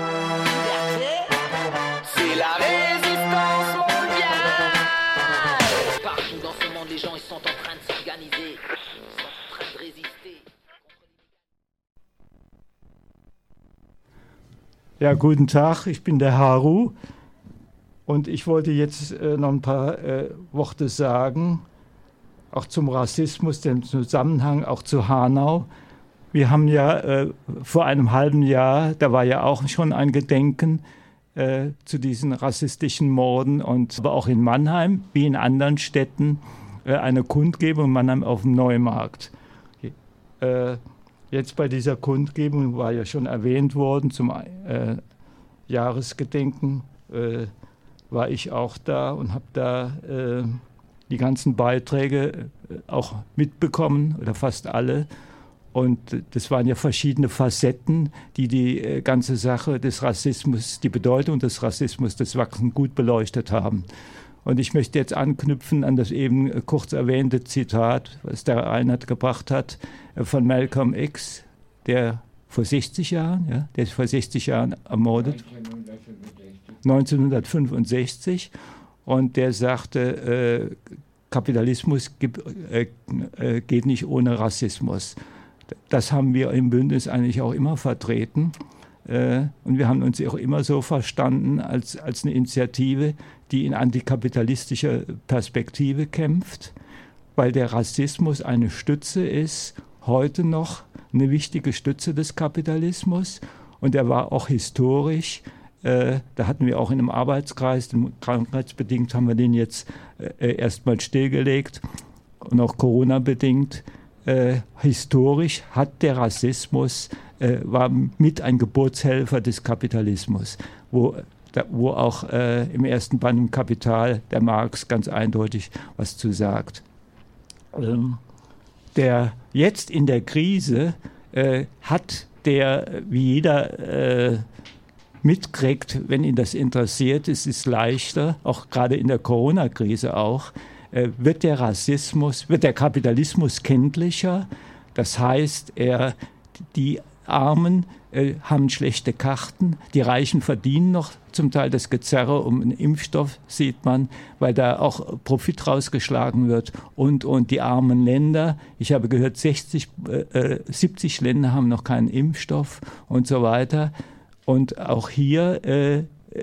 [SPEAKER 12] C'est la résistance mondiale. Partout dans ce monde, les gens ils sont en train de s'organiser. Ils sont en train de résister.
[SPEAKER 13] Ja, guten Tag, ich bin der Haru. Und ich wollte jetzt äh, noch ein paar äh, Worte sagen, auch zum Rassismus, dem Zusammenhang, auch zu Hanau. Wir haben ja äh, vor einem halben Jahr, da war ja auch schon ein Gedenken äh, zu diesen rassistischen Morden, und aber auch in Mannheim, wie in anderen Städten, äh, eine Kundgebung in Mannheim auf dem Neumarkt. Äh, jetzt bei dieser Kundgebung war ja schon erwähnt worden, zum äh, Jahresgedenken, äh, war ich auch da und habe da äh, die ganzen Beiträge äh, auch mitbekommen, oder fast alle. Und äh, das waren ja verschiedene Facetten, die die äh, ganze Sache des Rassismus, die Bedeutung des Rassismus, des Wachsens gut beleuchtet haben. Und ich möchte jetzt anknüpfen an das eben äh, kurz erwähnte Zitat, was der Reinhard gebracht hat, äh, von Malcolm X, der vor sechzig Jahren, ja, der ist vor sechzig Jahren ermordet. neunzehnhundertfünfundsechzig, und der sagte, äh, Kapitalismus gibt, äh, äh, geht nicht ohne Rassismus. Das haben wir im Bündnis eigentlich auch immer vertreten, äh, und wir haben uns auch immer so verstanden als, als eine Initiative, die in antikapitalistischer Perspektive kämpft, weil der Rassismus eine Stütze ist, heute noch eine wichtige Stütze des Kapitalismus, und er war auch historisch. Äh, da hatten wir auch in einem Arbeitskreis, krankheitsbedingt haben wir den jetzt äh, erstmal stillgelegt und auch Corona-bedingt. Äh, historisch hat der Rassismus, äh, war mit ein Geburtshelfer des Kapitalismus, wo, da, wo auch äh, im ersten Band im Kapital der Marx ganz eindeutig was zu sagt. Ähm, der jetzt in der Krise äh, hat der, wie jeder äh, mitkriegt, wenn ihn das interessiert, es ist leichter, auch gerade in der Corona-Krise auch, äh, wird der Rassismus, wird der Kapitalismus kenntlicher. Das heißt, er, die Armen äh, haben schlechte Karten, die Reichen verdienen noch zum Teil das Gezerre um einen Impfstoff, sieht man, weil da auch Profit rausgeschlagen wird, und, und die armen Länder, ich habe gehört, sechzig, äh, siebzig Länder haben noch keinen Impfstoff und so weiter. Und auch hier äh,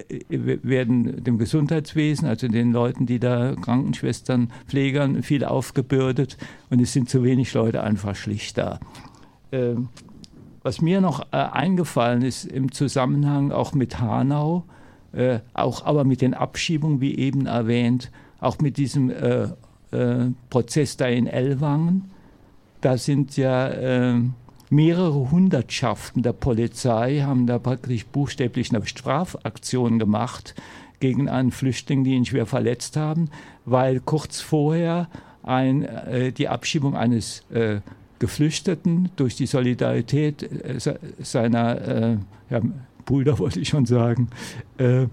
[SPEAKER 13] werden dem Gesundheitswesen, also den Leuten, die da Krankenschwestern, Pflegern, viel aufgebürdet, und es sind zu wenig Leute einfach schlicht da. Äh, was mir noch äh, eingefallen ist im Zusammenhang auch mit Hanau, äh, auch aber mit den Abschiebungen, wie eben erwähnt, auch mit diesem äh, äh, Prozess da in Ellwangen, da sind ja äh, mehrere Hundertschaften der Polizei haben da praktisch buchstäblich eine Strafaktion gemacht gegen einen Flüchtling, die ihn schwer verletzt haben, weil kurz vorher ein, äh, die Abschiebung eines äh, Geflüchteten durch die Solidarität äh, seiner äh, ja, Brüder, wollte ich schon sagen, äh,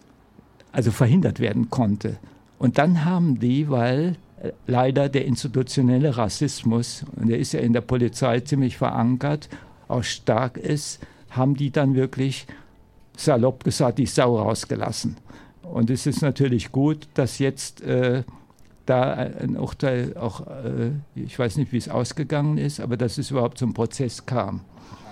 [SPEAKER 13] also verhindert werden konnte. Und dann haben die, weil leider der institutionelle Rassismus, und der ist ja in der Polizei ziemlich verankert, auch stark ist, haben die dann wirklich salopp gesagt die Sau rausgelassen. Und es ist natürlich gut, dass jetzt äh, da ein Urteil auch, äh, ich weiß nicht, wie es ausgegangen ist, aber dass es überhaupt zum Prozess kam.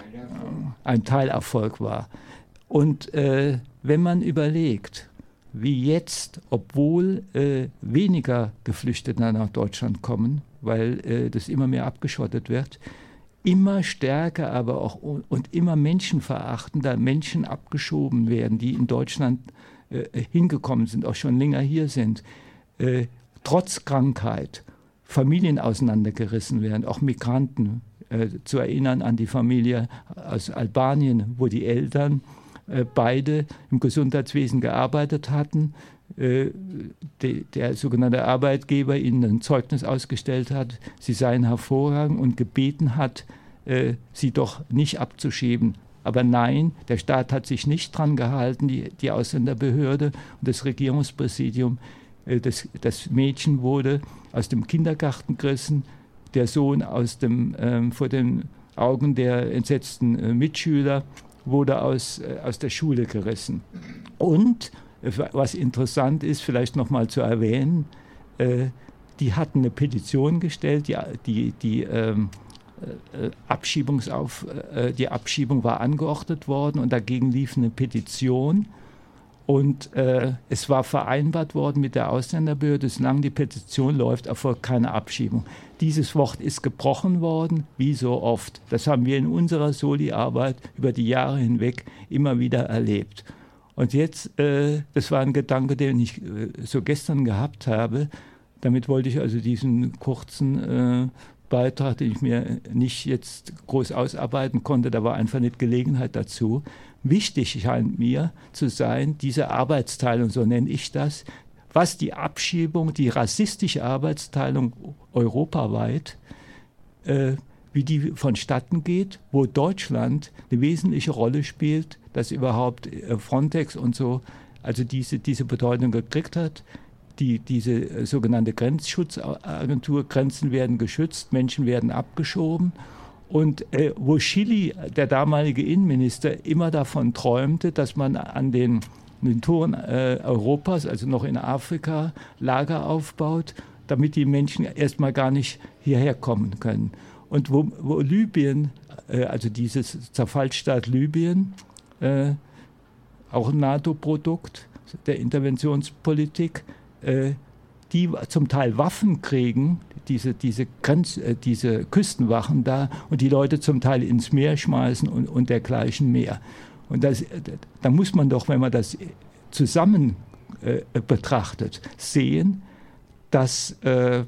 [SPEAKER 13] Ein Teilerfolg war. Und äh, wenn man überlegt, wie jetzt, obwohl äh, weniger Geflüchtete nach Deutschland kommen, weil äh, das immer mehr abgeschottet wird, immer stärker aber auch und immer menschenverachtender Menschen abgeschoben werden, die in Deutschland äh, hingekommen sind, auch schon länger hier sind, äh, trotz Krankheit, Familien auseinandergerissen werden, auch Migranten, äh, zu erinnern an die Familie aus Albanien, wo die Eltern äh, beide im Gesundheitswesen gearbeitet hatten, äh, de, der sogenannte Arbeitgeber ihnen ein Zeugnis ausgestellt hat, sie seien hervorragend und gebeten hat, äh, sie doch nicht abzuschieben. Aber nein, der Staat hat sich nicht dran gehalten, die, die Ausländerbehörde und das Regierungspräsidium. Äh, das, das Mädchen wurde aus dem Kindergarten gerissen, der Sohn aus dem, ähm, vor den Augen der entsetzten äh, Mitschüler wurde aus, äh, aus der Schule gerissen. Und, äh, was interessant ist, vielleicht noch mal zu erwähnen, äh, die hatten eine Petition gestellt, die, die, die, ähm, äh, Abschiebungsauf, äh, die Abschiebung war angeordnet worden und dagegen lief eine Petition. Und äh, es war vereinbart worden mit der Ausländerbehörde, solange die Petition läuft, erfolgt keine Abschiebung. Dieses Wort ist gebrochen worden, wie so oft. Das haben wir in unserer Soli-Arbeit über die Jahre hinweg immer wieder erlebt. Und jetzt, äh, das war ein Gedanke, den ich äh, so gestern gehabt habe. Damit wollte ich also diesen kurzen äh, Beitrag, den ich mir nicht jetzt groß ausarbeiten konnte, da war einfach nicht Gelegenheit dazu. Wichtig scheint mir zu sein, diese Arbeitsteilung, so nenne ich das, was die Abschiebung, die rassistische Arbeitsteilung europaweit, äh, wie die vonstatten geht, wo Deutschland eine wesentliche Rolle spielt, dass überhaupt äh, Frontex und so, also diese, diese Bedeutung gekriegt hat. Die, diese äh, sogenannte Grenzschutzagentur, Grenzen werden geschützt, Menschen werden abgeschoben. Und äh, wo Schily, der damalige Innenminister, immer davon träumte, dass man an den, den Toren äh, Europas, also noch in Afrika, Lager aufbaut, damit die Menschen erstmal gar nicht hierher kommen können. Und wo, wo Libyen, äh, also dieses Zerfallsstaat Libyen, äh, auch ein NATO-Produkt der Interventionspolitik, äh, die zum Teil Waffen kriegen, diese, diese, Grenz, äh, diese Küstenwachen da, und die Leute zum Teil ins Meer schmeißen und, und dergleichen mehr. Und das, da muss man doch, wenn man das zusammen äh, betrachtet, sehen, dass äh,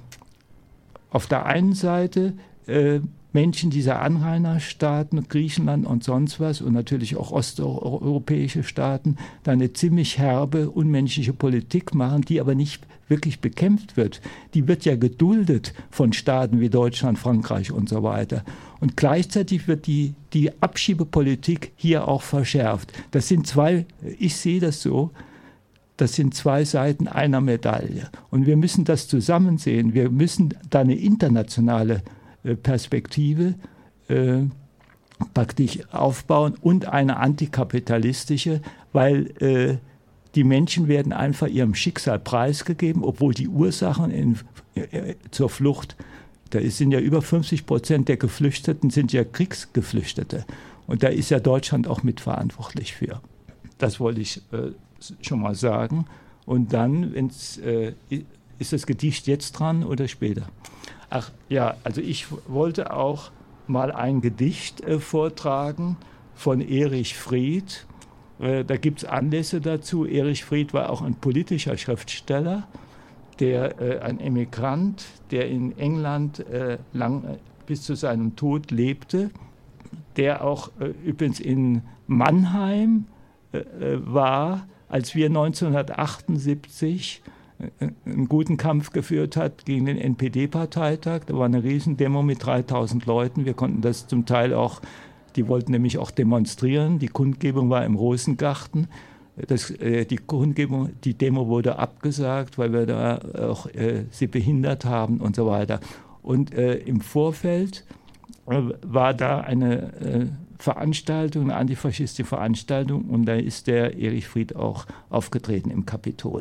[SPEAKER 13] auf der einen Seite äh, Menschen dieser Anrainerstaaten, Griechenland und sonst was und natürlich auch osteuropäische Staaten, da eine ziemlich herbe, unmenschliche Politik machen, die aber nicht wirklich bekämpft wird. Die wird ja geduldet von Staaten wie Deutschland, Frankreich und so weiter. Und gleichzeitig wird die, die Abschiebepolitik hier auch verschärft. Das sind zwei, ich sehe das so, das sind zwei Seiten einer Medaille. Und wir müssen das zusammen sehen. Wir müssen da eine internationale Perspektive äh, praktisch aufbauen und eine antikapitalistische, weil äh, die Menschen werden einfach ihrem Schicksal preisgegeben, obwohl die Ursachen in, äh, zur Flucht, da sind ja über fünfzig Prozent der Geflüchteten sind ja Kriegsgeflüchtete. Und da ist ja Deutschland auch mitverantwortlich für. Das wollte ich äh, schon mal sagen. Und dann, wenn's, äh, ist das Gedicht jetzt dran oder später? Ach ja, also ich wollte auch mal ein Gedicht äh, vortragen von Erich Fried. Äh, da gibt es Anlässe dazu. Erich Fried war auch ein politischer Schriftsteller, der äh, ein Emigrant, der in England äh, lang äh, bis zu seinem Tod lebte, der auch äh, übrigens in Mannheim äh, war, als wir neunzehnhundertachtundsiebzig einen guten Kampf geführt hat gegen den N P D-Parteitag. Da war eine Riesendemo mit dreitausend Leuten. Wir konnten das zum Teil auch, die wollten nämlich auch demonstrieren. Die Kundgebung war im Rosengarten. Das, äh, die Kundgebung, die Demo wurde abgesagt, weil wir da auch äh, sie behindert haben und so weiter. Und äh, im Vorfeld äh, war da eine äh, Veranstaltung, eine antifaschistische Veranstaltung, und da ist der Erich Fried auch aufgetreten im Kapitol.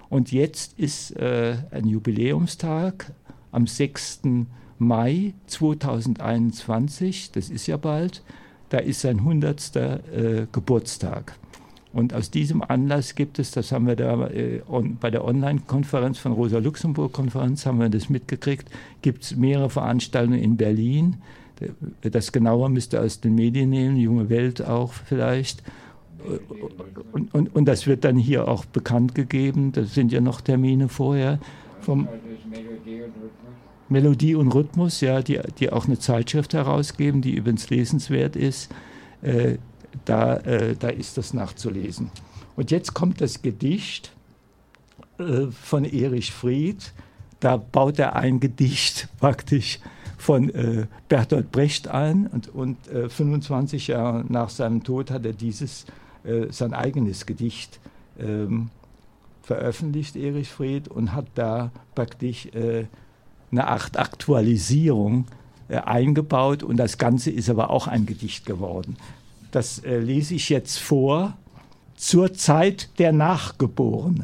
[SPEAKER 13] Und jetzt ist äh, ein Jubiläumstag am sechsten Mai zweitausendeinundzwanzig, das ist ja bald, da ist sein hundertster Äh, Geburtstag. Und aus diesem Anlass gibt es, das haben wir da äh, on, bei der Online-Konferenz von Rosa-Luxemburg-Konferenz, haben wir das mitgekriegt, gibt es mehrere Veranstaltungen in Berlin. Das Genauer müsst ihr aus den Medien nehmen, Junge Welt auch vielleicht. Und, und, und das wird dann hier auch bekannt gegeben. Das sind ja noch Termine vorher. Vom Melodie und Rhythmus, ja, die, die auch eine Zeitschrift herausgeben, die übrigens lesenswert ist. Äh, da, äh, da ist das nachzulesen. Und jetzt kommt das Gedicht äh, von Erich Fried. Da baut er ein Gedicht praktisch von äh, Bertolt Brecht ein. Und, und äh, fünfundzwanzig Jahre nach seinem Tod hat er dieses, äh, sein eigenes Gedicht ähm, veröffentlicht, Erich Fried, und hat da praktisch äh, eine Art Aktualisierung äh, eingebaut. Und das Ganze ist aber auch ein Gedicht geworden. Das äh, lese ich jetzt vor. Zur Zeit der Nachgeborenen.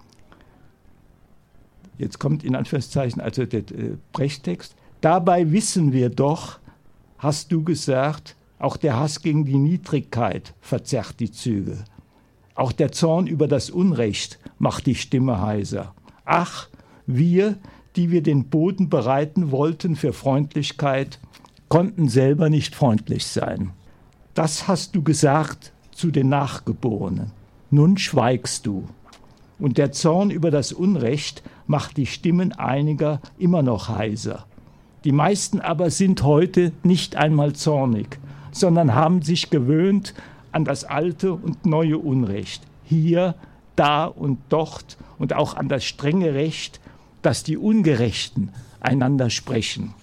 [SPEAKER 13] Jetzt kommt in Anführungszeichen also der äh, Brecht-Text. Dabei wissen wir doch, hast du gesagt, auch der Hass gegen die Niedrigkeit verzerrt die Züge. Auch der Zorn über das Unrecht macht die Stimme heiser. Ach, wir, die wir den Boden bereiten wollten für Freundlichkeit, konnten selber nicht freundlich sein. Das hast du gesagt zu den Nachgeborenen. Nun schweigst du. Und der Zorn über das Unrecht macht die Stimmen einiger immer noch heiser. Die meisten aber sind heute nicht einmal zornig, sondern haben sich gewöhnt an das alte und neue Unrecht. Hier, da und dort und auch an das strenge Recht, dass die Ungerechten einander sprechen.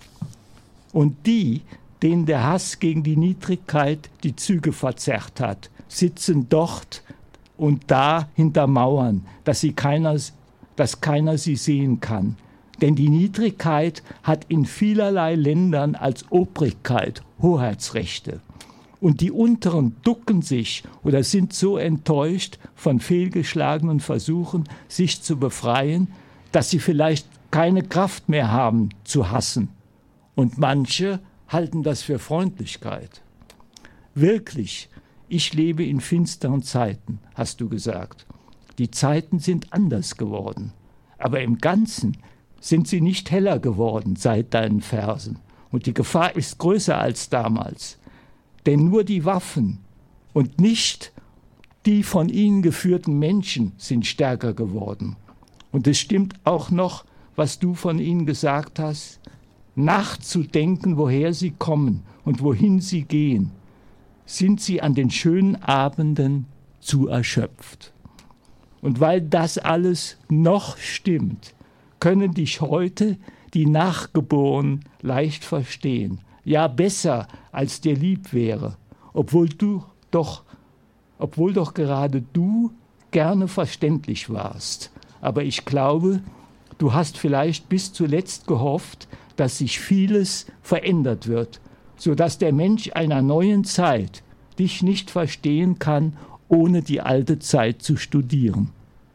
[SPEAKER 13] Und die, denen der Hass gegen die Niedrigkeit die Züge verzerrt hat, sitzen dort und da hinter Mauern, dass, sie keiner, dass keiner sie sehen kann. Denn die Niedrigkeit hat in vielerlei Ländern als Obrigkeit Hoheitsrechte. Und die Unteren ducken sich oder sind so enttäuscht von fehlgeschlagenen Versuchen, sich zu befreien, dass sie vielleicht keine Kraft mehr haben zu hassen. Und manche halten das für Freundlichkeit. Wirklich, ich lebe in finsteren Zeiten, hast du gesagt. Die Zeiten sind anders geworden. Aber im Ganzen sind sie nicht heller geworden seit deinen Versen. Und die Gefahr ist größer als damals. Denn nur die Waffen und nicht die von ihnen geführten Menschen sind stärker geworden. Und es stimmt auch noch, was du von ihnen gesagt hast, nachzudenken, woher sie kommen und wohin sie gehen, sind sie an den schönen Abenden zu erschöpft. Und weil das alles noch stimmt, können dich heute die Nachgeborenen leicht verstehen. Ja, besser, als dir lieb wäre, obwohl du doch, obwohl doch gerade du gerne verständlich warst. Aber ich glaube, du hast vielleicht bis zuletzt gehofft, dass sich vieles verändert wird, sodass der Mensch einer neuen Zeit dich nicht verstehen kann, ohne die alte Zeit zu studieren.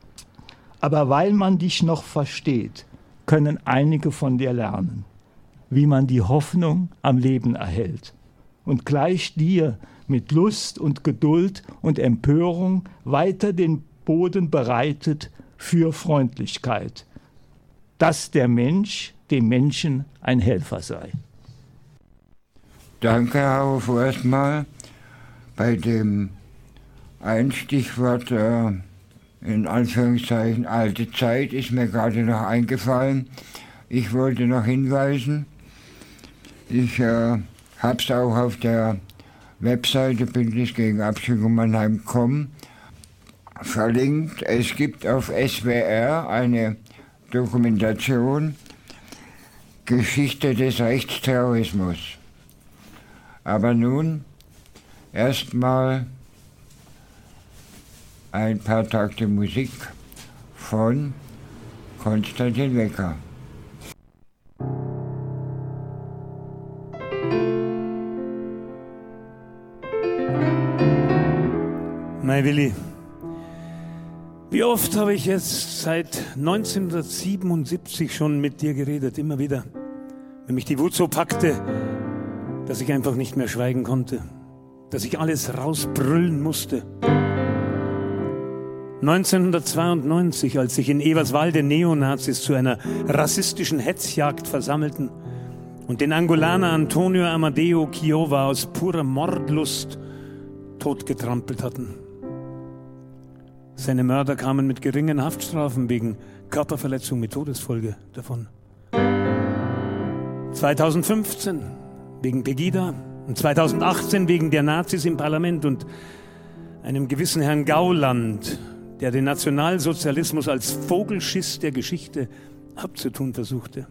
[SPEAKER 13] Aber weil man dich noch versteht, können einige von dir lernen, wie man die Hoffnung am Leben erhält und gleich dir mit Lust und Geduld und Empörung weiter den Boden bereitet für Freundlichkeit, dass der Mensch dem Menschen ein Helfer sei.
[SPEAKER 2] Danke, Herr Hof, erstmal. Bei dem Einstichwort äh, in Anführungszeichen alte Zeit ist mir gerade noch eingefallen. Ich wollte noch hinweisen, ich äh, habe es auch auf der Webseite Bündnis gegen Abschiebung Mannheim punkt com verlinkt. Es gibt auf S W R eine Dokumentation Geschichte des Rechtsterrorismus. Aber nun erstmal ein paar Takte Musik von Konstantin Wecker.
[SPEAKER 14] Mein Willi, Wie oft habe ich jetzt seit neunzehnhundertsiebenundsiebzig schon mit dir geredet, immer wieder. Wenn mich die Wut so packte, dass ich einfach nicht mehr schweigen konnte, dass ich alles rausbrüllen musste. neunzehnhundertzweiundneunzig, als sich in Eberswalde Neonazis zu einer rassistischen Hetzjagd versammelten und den Angolaner Antonio Amadeo Chiova aus purer Mordlust totgetrampelt hatten. Seine Mörder kamen mit geringen Haftstrafen wegen Körperverletzung mit Todesfolge davon. zweitausendfünfzehn wegen Pegida und zweitausendachtzehn wegen der Nazis im Parlament und einem gewissen Herrn Gauland, der den Nationalsozialismus als Vogelschiss der Geschichte abzutun versuchte.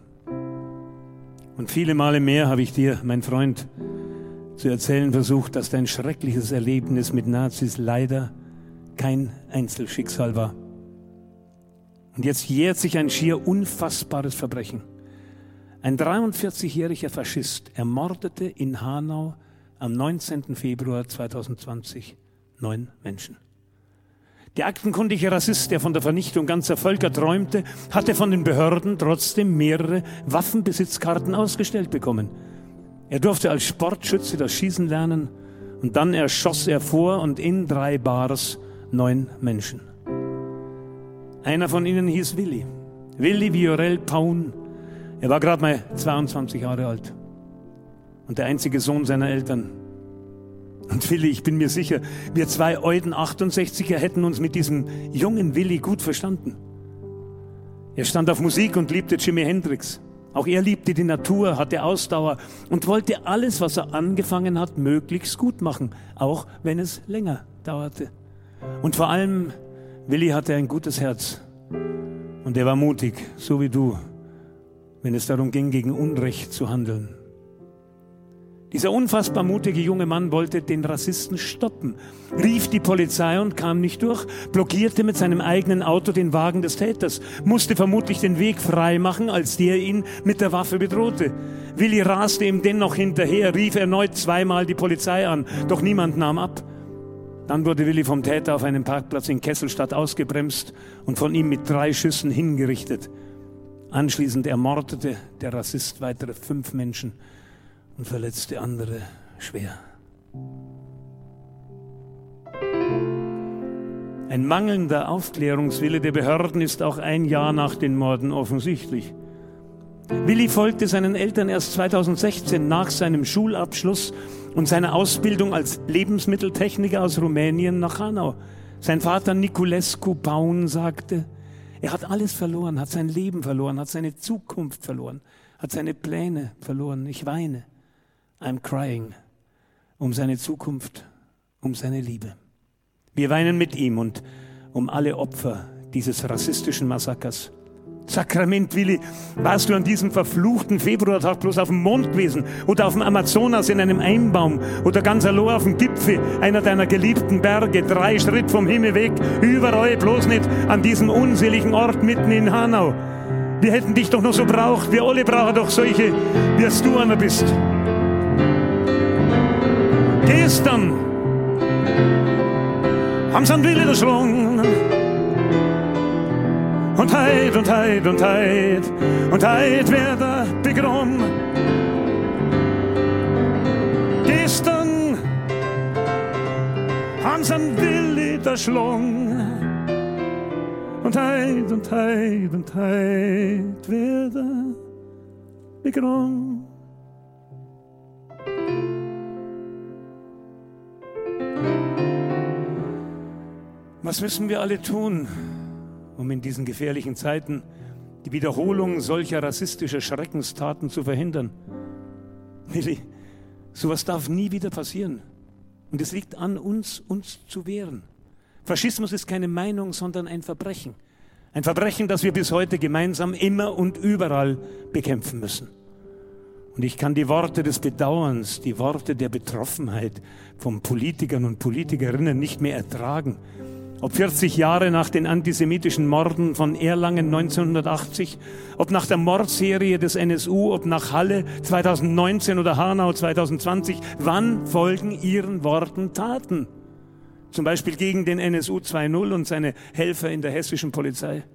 [SPEAKER 14] Und viele Male mehr habe ich dir, mein Freund, zu erzählen versucht, dass dein schreckliches Erlebnis mit Nazis leider kein Einzelschicksal war. Und jetzt jährt sich ein schier unfassbares Verbrechen. Ein dreiundvierzigjähriger Faschist ermordete in Hanau am neunzehnten Februar zweitausendzwanzig neun Menschen. Der aktenkundige Rassist, der von der Vernichtung ganzer Völker träumte, hatte von den Behörden trotzdem mehrere Waffenbesitzkarten ausgestellt bekommen. Er durfte als Sportschütze das Schießen lernen und dann erschoss er vor und in drei Bars neun Menschen. Einer von ihnen hieß Willi. Willi Viorel Paun. Er war gerade mal zweiundzwanzig Jahre alt und der einzige Sohn seiner Eltern. Und Willi, ich bin mir sicher, wir zwei Euden achtundsechziger hätten uns mit diesem jungen Willi gut verstanden. Er stand auf Musik und liebte Jimi Hendrix. Auch er liebte die Natur, hatte Ausdauer und wollte alles, was er angefangen hat, möglichst gut machen, auch wenn es länger dauerte. Und vor allem, Willi hatte ein gutes Herz und er war mutig, so wie du, wenn es darum ging, gegen Unrecht zu handeln. Dieser unfassbar mutige junge Mann wollte den Rassisten stoppen, rief die Polizei und kam nicht durch, blockierte mit seinem eigenen Auto den Wagen des Täters, musste vermutlich den Weg frei machen, als der ihn mit der Waffe bedrohte. Willi raste ihm dennoch hinterher, rief erneut zweimal die Polizei an, doch niemand nahm ab. Dann wurde Willi vom Täter auf einem Parkplatz in Kesselstadt ausgebremst und von ihm mit drei Schüssen hingerichtet. Anschließend ermordete der Rassist weitere fünf Menschen und verletzte andere schwer. Ein mangelnder Aufklärungswille der Behörden ist auch ein Jahr nach den Morden offensichtlich. Willi folgte seinen Eltern erst zweitausendsechzehn nach seinem Schulabschluss und seiner Ausbildung als Lebensmitteltechniker aus Rumänien nach Hanau. Sein Vater Niculescu Paun sagte, er hat alles verloren, hat sein Leben verloren, hat seine Zukunft verloren, hat seine Pläne verloren. Ich weine. I'm crying. Um seine Zukunft, um seine Liebe. Wir weinen mit ihm und um alle Opfer dieses rassistischen Massakers. Sakrament, Willi, warst du an diesem verfluchten Februartag bloß auf dem Mond gewesen oder auf dem Amazonas in einem Einbaum oder ganz allein auf dem Gipfel einer deiner geliebten Berge, drei Schritt vom Himmel weg, überall, bloß nicht an diesem unseligen Ort mitten in Hanau. Wir hätten dich doch noch so braucht, wir alle brauchen doch solche, wie es du einer bist. Gestern haben sie einen Willi erschlungen. Und heit und heit und heit und heit wird er begraben. Gestern haben sie einen Willi erschlungen. Und heit und heit und heit wird er begraben. Was müssen wir alle tun, um in diesen gefährlichen Zeiten die Wiederholung solcher rassistischer Schreckenstaten zu verhindern? Willi, sowas darf nie wieder passieren. Und es liegt an uns, uns zu wehren. Faschismus ist keine Meinung, sondern ein Verbrechen. Ein Verbrechen, das wir bis heute gemeinsam immer und überall bekämpfen müssen. Und ich kann die Worte des Bedauerns, die Worte der Betroffenheit von Politikern und Politikerinnen nicht mehr ertragen. Ob vierzig Jahre nach den antisemitischen Morden von Erlangen neunzehnhundertachtzig, ob nach der Mordserie des N S U, ob nach Halle zweitausendneunzehn oder Hanau zweitausendzwanzig, wann folgen ihren Worten Taten? Zum Beispiel gegen den N S U zwei Punkt null und seine Helfer in der hessischen Polizei.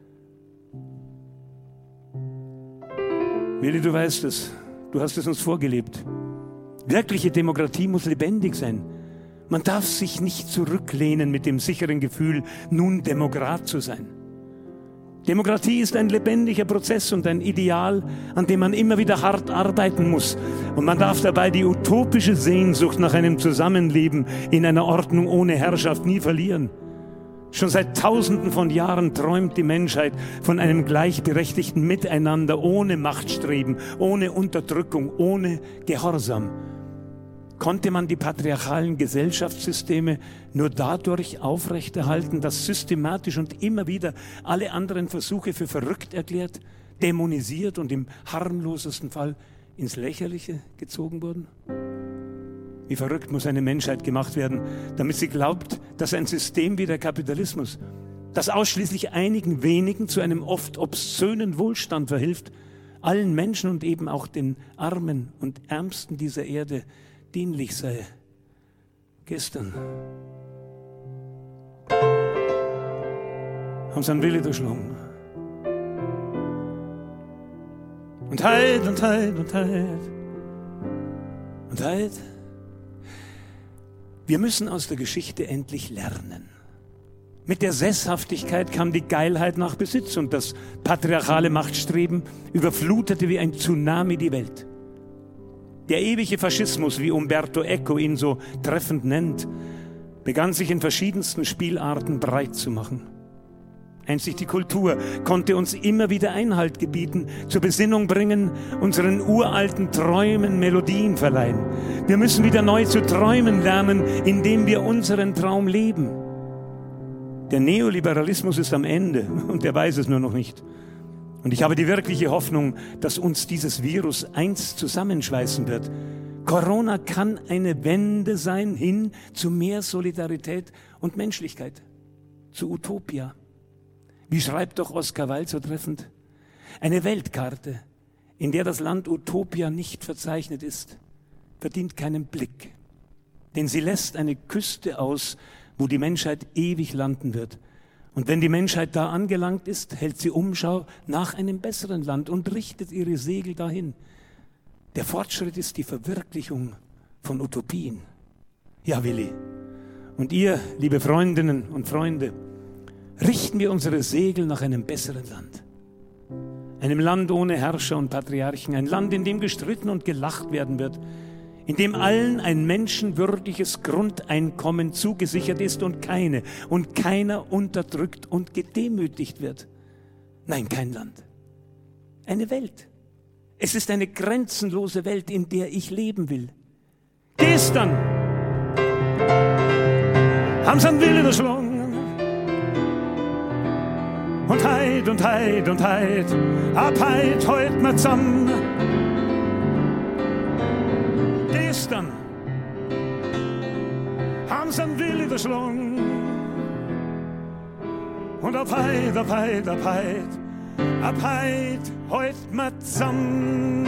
[SPEAKER 14] Willi, du weißt es. Du hast es uns vorgelebt. Wirkliche Demokratie muss lebendig sein. Man darf sich nicht zurücklehnen mit dem sicheren Gefühl, nun Demokrat zu sein. Demokratie ist ein lebendiger Prozess und ein Ideal, an dem man immer wieder hart arbeiten muss. Und man darf dabei die utopische Sehnsucht nach einem Zusammenleben in einer Ordnung ohne Herrschaft nie verlieren. Schon seit Tausenden von Jahren träumt die Menschheit von einem gleichberechtigten Miteinander ohne Machtstreben, ohne Unterdrückung, ohne Gehorsam. Konnte man die patriarchalen Gesellschaftssysteme nur dadurch aufrechterhalten, dass systematisch und immer wieder alle anderen Versuche für verrückt erklärt, dämonisiert und im harmlosesten Fall ins Lächerliche gezogen wurden? Wie verrückt muss eine Menschheit gemacht werden, damit sie glaubt, dass ein System wie der Kapitalismus, das ausschließlich einigen wenigen zu einem oft obszönen Wohlstand verhilft, allen Menschen und eben auch den Armen und Ärmsten dieser Erde dienlich sei. Gestern haben sie einen Willi durchschlungen. Und heit und heit und heit und heit. Wir müssen aus der Geschichte endlich lernen. Mit der Sesshaftigkeit kam die Geilheit nach Besitz und das patriarchale Machtstreben überflutete wie ein Tsunami die Welt. Der ewige Faschismus, wie Umberto Eco ihn so treffend nennt, begann sich in verschiedensten Spielarten breit zu machen. Einzig die Kultur konnte uns immer wieder Einhalt gebieten, zur Besinnung bringen, unseren uralten Träumen Melodien verleihen. Wir müssen wieder neu zu träumen lernen, indem wir unseren Traum leben. Der Neoliberalismus ist am Ende und er weiß es nur noch nicht. Und ich habe die wirkliche Hoffnung, dass uns dieses Virus einst zusammenschweißen wird. Corona kann eine Wende sein hin zu mehr Solidarität und Menschlichkeit, zu Utopia. Wie schreibt doch Oscar Wilde so treffend? Eine Weltkarte, in der das Land Utopia nicht verzeichnet ist, verdient keinen Blick. Denn sie lässt eine Küste aus, wo die Menschheit ewig landen wird. Und wenn die Menschheit da angelangt ist, hält sie Umschau nach einem besseren Land und richtet ihre Segel dahin. Der Fortschritt ist die Verwirklichung von Utopien. Ja, Willi. Und ihr, liebe Freundinnen und Freunde, richten wir unsere Segel nach einem besseren Land. Einem Land ohne Herrscher und Patriarchen, ein Land, in dem gestritten und gelacht werden wird, in dem allen ein menschenwürdiges Grundeinkommen zugesichert ist und keine und keiner unterdrückt und gedemütigt wird. Nein, kein Land. Eine Welt. Es ist eine grenzenlose Welt, in der ich leben will. Gestern haben sie einen Willi durchschlungen. Und heit und heit und heit, ab heit heut mal zusammen. Gestern haben sie einen Willi durchschlungen. Und ab heit, ab heit, ab heit, ab heit heut mal zusammen.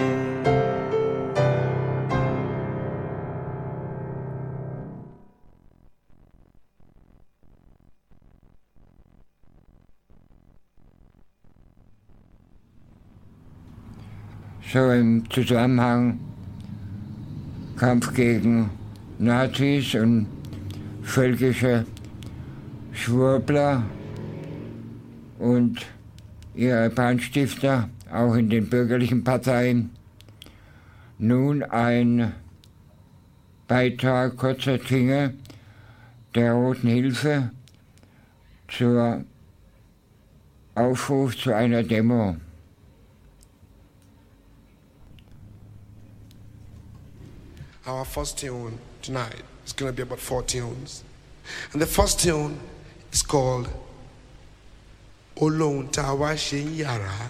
[SPEAKER 2] So im Zusammenhang Kampf gegen Nazis und völkische Schwurbler und ihre Brandstifter, auch in den bürgerlichen Parteien. Nun ein Beitrag kurzer Dinge der Roten Hilfe zur Aufruf zu einer Demo.
[SPEAKER 15] Our first tune tonight is going to be about four tunes. And the first tune is called Olóhun Tá Wá Ṣe Ń Yàrá.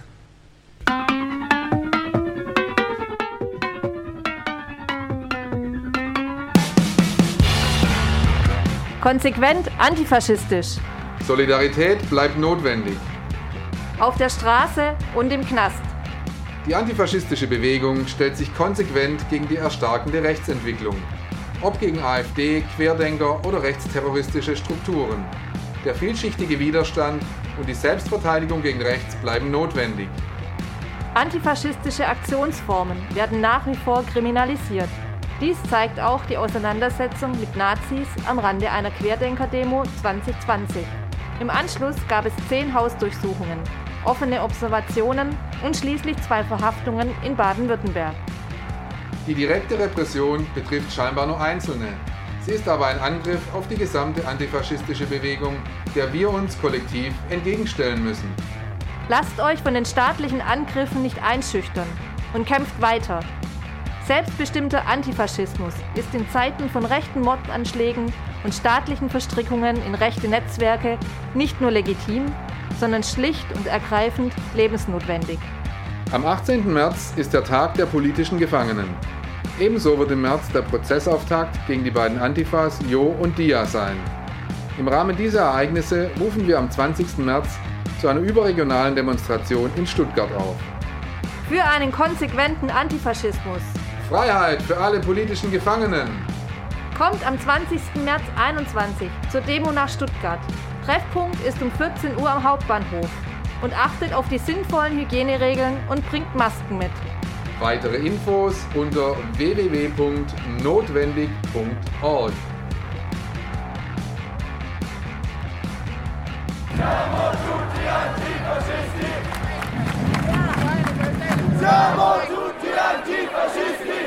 [SPEAKER 16] Konsequent antifaschistisch.
[SPEAKER 17] Solidarität bleibt notwendig.
[SPEAKER 16] Auf der Straße und im Knast.
[SPEAKER 17] Die antifaschistische Bewegung stellt sich konsequent gegen die erstarkende Rechtsentwicklung. ob gegen AfD, Querdenker oder rechtsterroristische Strukturen. Der vielschichtige Widerstand und die Selbstverteidigung gegen rechts bleiben notwendig.
[SPEAKER 16] Antifaschistische Aktionsformen werden nach wie vor kriminalisiert. Dies zeigt auch die Auseinandersetzung mit Nazis am Rande einer Querdenker-Demo zwanzig zwanzig. Im Anschluss gab es zehn Hausdurchsuchungen, offene Observationen und schließlich zwei Verhaftungen in Baden-Württemberg.
[SPEAKER 17] Die direkte Repression betrifft scheinbar nur Einzelne. Sie ist aber ein Angriff auf die gesamte antifaschistische Bewegung, der wir uns kollektiv entgegenstellen müssen.
[SPEAKER 16] Lasst euch von den staatlichen Angriffen nicht einschüchtern und kämpft weiter. Selbstbestimmter Antifaschismus ist in Zeiten von rechten Mordanschlägen und staatlichen Verstrickungen in rechte Netzwerke nicht nur legitim, sondern schlicht und ergreifend lebensnotwendig.
[SPEAKER 17] Am achtzehnten März ist der Tag der politischen Gefangenen. Ebenso wird im März der Prozessauftakt gegen die beiden Antifas Jo und Dia sein. Im Rahmen dieser Ereignisse rufen wir am zwanzigsten März zu einer überregionalen Demonstration in Stuttgart auf.
[SPEAKER 16] Für einen konsequenten Antifaschismus.
[SPEAKER 17] Freiheit für alle politischen Gefangenen.
[SPEAKER 16] Kommt am zwanzigsten März einundzwanzig zur Demo nach Stuttgart. Treffpunkt ist um vierzehn Uhr am Hauptbahnhof. Und achtet auf die sinnvollen Hygieneregeln und bringt Masken mit.
[SPEAKER 17] Weitere Infos unter w w w punkt notwendig punkt org.
[SPEAKER 12] Siamo tutti antifascisti! Siamo tutti antifascisti!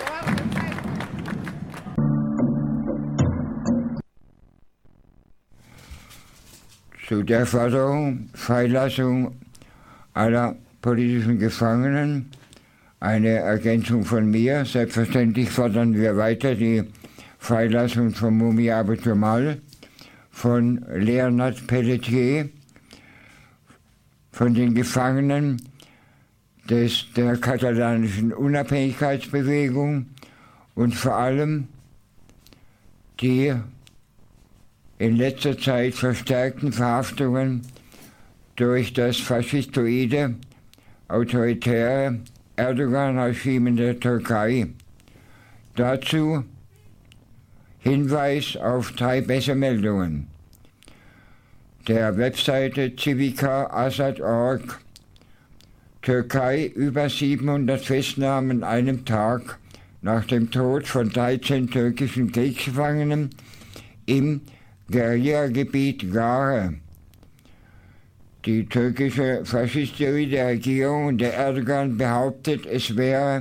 [SPEAKER 2] Zu der Forderung Freilassung aller politischen Gefangenen eine Ergänzung von mir. Selbstverständlich fordern wir weiter die Freilassung von Mumia Abu Jamal, von Leonard Pelletier, von den Gefangenen des, der katalanischen Unabhängigkeitsbewegung und vor allem die in letzter Zeit verstärkten Verhaftungen durch das faschistoide, autoritäre Erdogan-Regime in der Türkei. Dazu Hinweis auf drei Pressemeldungen der Webseite Civica Assad punkt org. Türkei über siebenhundert Festnahmen an einem Tag nach dem Tod von dreizehn türkischen Kriegsgefangenen im Guerilla-Gebiet Gare. Die türkische faschistoide Regierung und der Erdogan behauptet, es wäre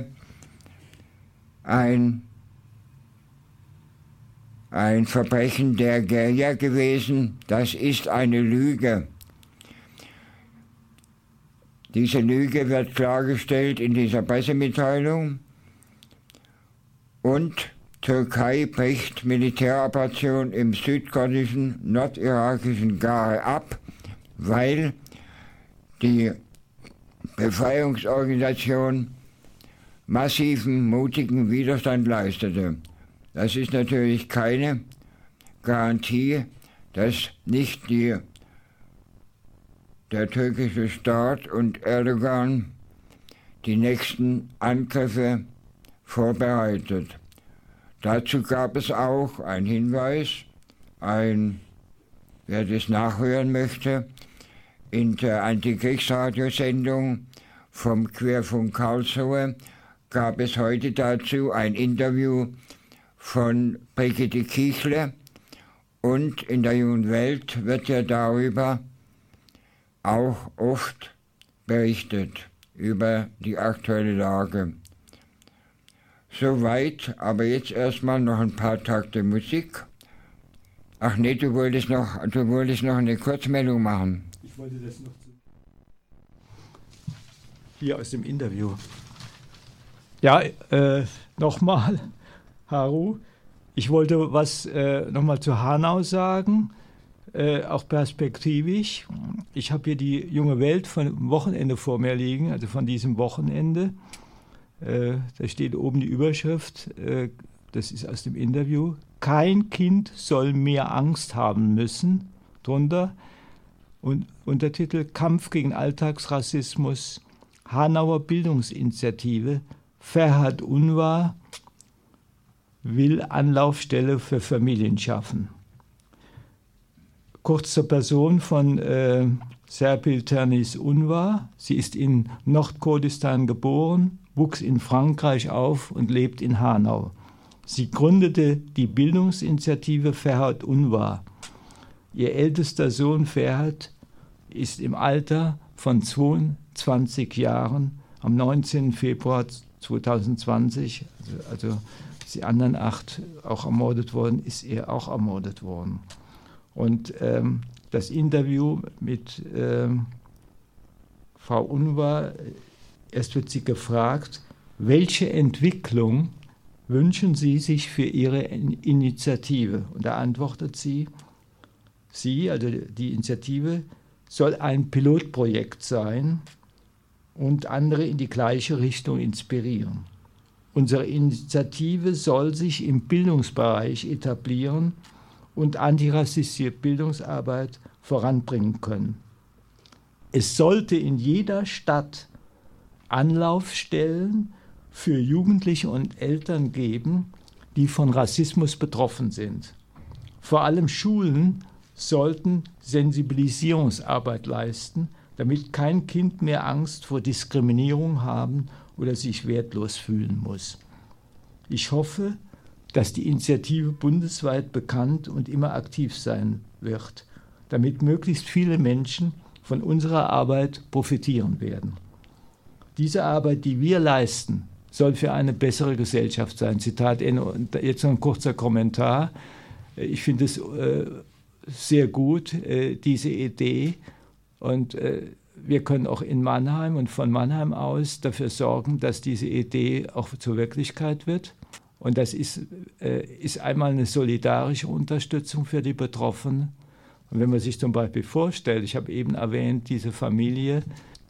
[SPEAKER 2] ein, ein Verbrechen der Guerilla gewesen. Das ist eine Lüge. Diese Lüge wird klargestellt in dieser Pressemitteilung. Und Türkei bricht Militäroperation im südkurdischen, nordirakischen Gare ab, weil die Befreiungsorganisation massiven, mutigen Widerstand leistete. Das ist natürlich keine Garantie, dass nicht die, der türkische Staat und Erdogan die nächsten Angriffe vorbereitet. Dazu gab es auch einen Hinweis, ein, wer das nachhören möchte, in der Antikriegsradiosendung vom Querfunk Karlsruhe gab es heute dazu ein Interview von Brigitte Kiechle und in der Jungen Welt wird ja darüber auch oft berichtet, über die aktuelle Lage. Soweit, aber jetzt erstmal noch ein paar Takte Musik. Ach nee, du wolltest noch, du wolltest noch eine Kurzmeldung machen.
[SPEAKER 13] Ich wollte das noch zu hier aus dem Interview. Ja, äh, nochmal, Haru, ich wollte was äh, nochmal zu Hanau sagen, äh, auch perspektivisch. Ich habe hier die Junge Welt von Wochenende vor mir liegen, also von diesem Wochenende. Äh, da steht oben die Überschrift, äh, das ist aus dem Interview, kein Kind soll mehr Angst haben müssen, drunter, und Untertitel Kampf gegen Alltagsrassismus, Hanauer Bildungsinitiative, Ferhat Unvar, will Anlaufstelle für Familien schaffen. Kurz zur Person von äh, Serpil Ternis-Unvar. Sie ist in Nordkurdistan geboren, wuchs in Frankreich auf und lebt in Hanau. Sie gründete die Bildungsinitiative Ferhat Unvar. Ihr ältester Sohn Ferhat ist im Alter von zweiundzwanzig Jahren am neunzehnten Februar zweitausendzwanzig, also, also die anderen acht auch ermordet worden, ist er auch ermordet worden. Und ähm, das Interview mit ähm, Frau Unvar, erst wird sie gefragt, welche Entwicklung wünschen Sie sich für Ihre Initiative? Und da antwortet sie, sie, also die Initiative, soll ein Pilotprojekt sein und andere in die gleiche Richtung inspirieren. Unsere Initiative soll sich im Bildungsbereich etablieren und antirassistische Bildungsarbeit voranbringen können. Es sollte in jeder Stadt Anlaufstellen für Jugendliche und Eltern geben, die von Rassismus betroffen sind. Vor allem Schulen sollten Sensibilisierungsarbeit leisten, damit kein Kind mehr Angst vor Diskriminierung haben oder sich wertlos fühlen muss. Ich hoffe, dass die Initiative bundesweit bekannt und immer aktiv sein wird, damit möglichst viele Menschen von unserer Arbeit profitieren werden. Diese Arbeit, die wir leisten, soll für eine bessere Gesellschaft sein. Zitat Ende. Und jetzt noch ein kurzer Kommentar. Ich finde es äh, sehr gut, äh, diese Idee. Und äh, wir können auch in Mannheim und von Mannheim aus dafür sorgen, dass diese Idee auch zur Wirklichkeit wird. Und das ist, äh, ist einmal eine solidarische Unterstützung für die Betroffenen. Und wenn man sich zum Beispiel vorstellt, ich habe eben erwähnt, diese Familie,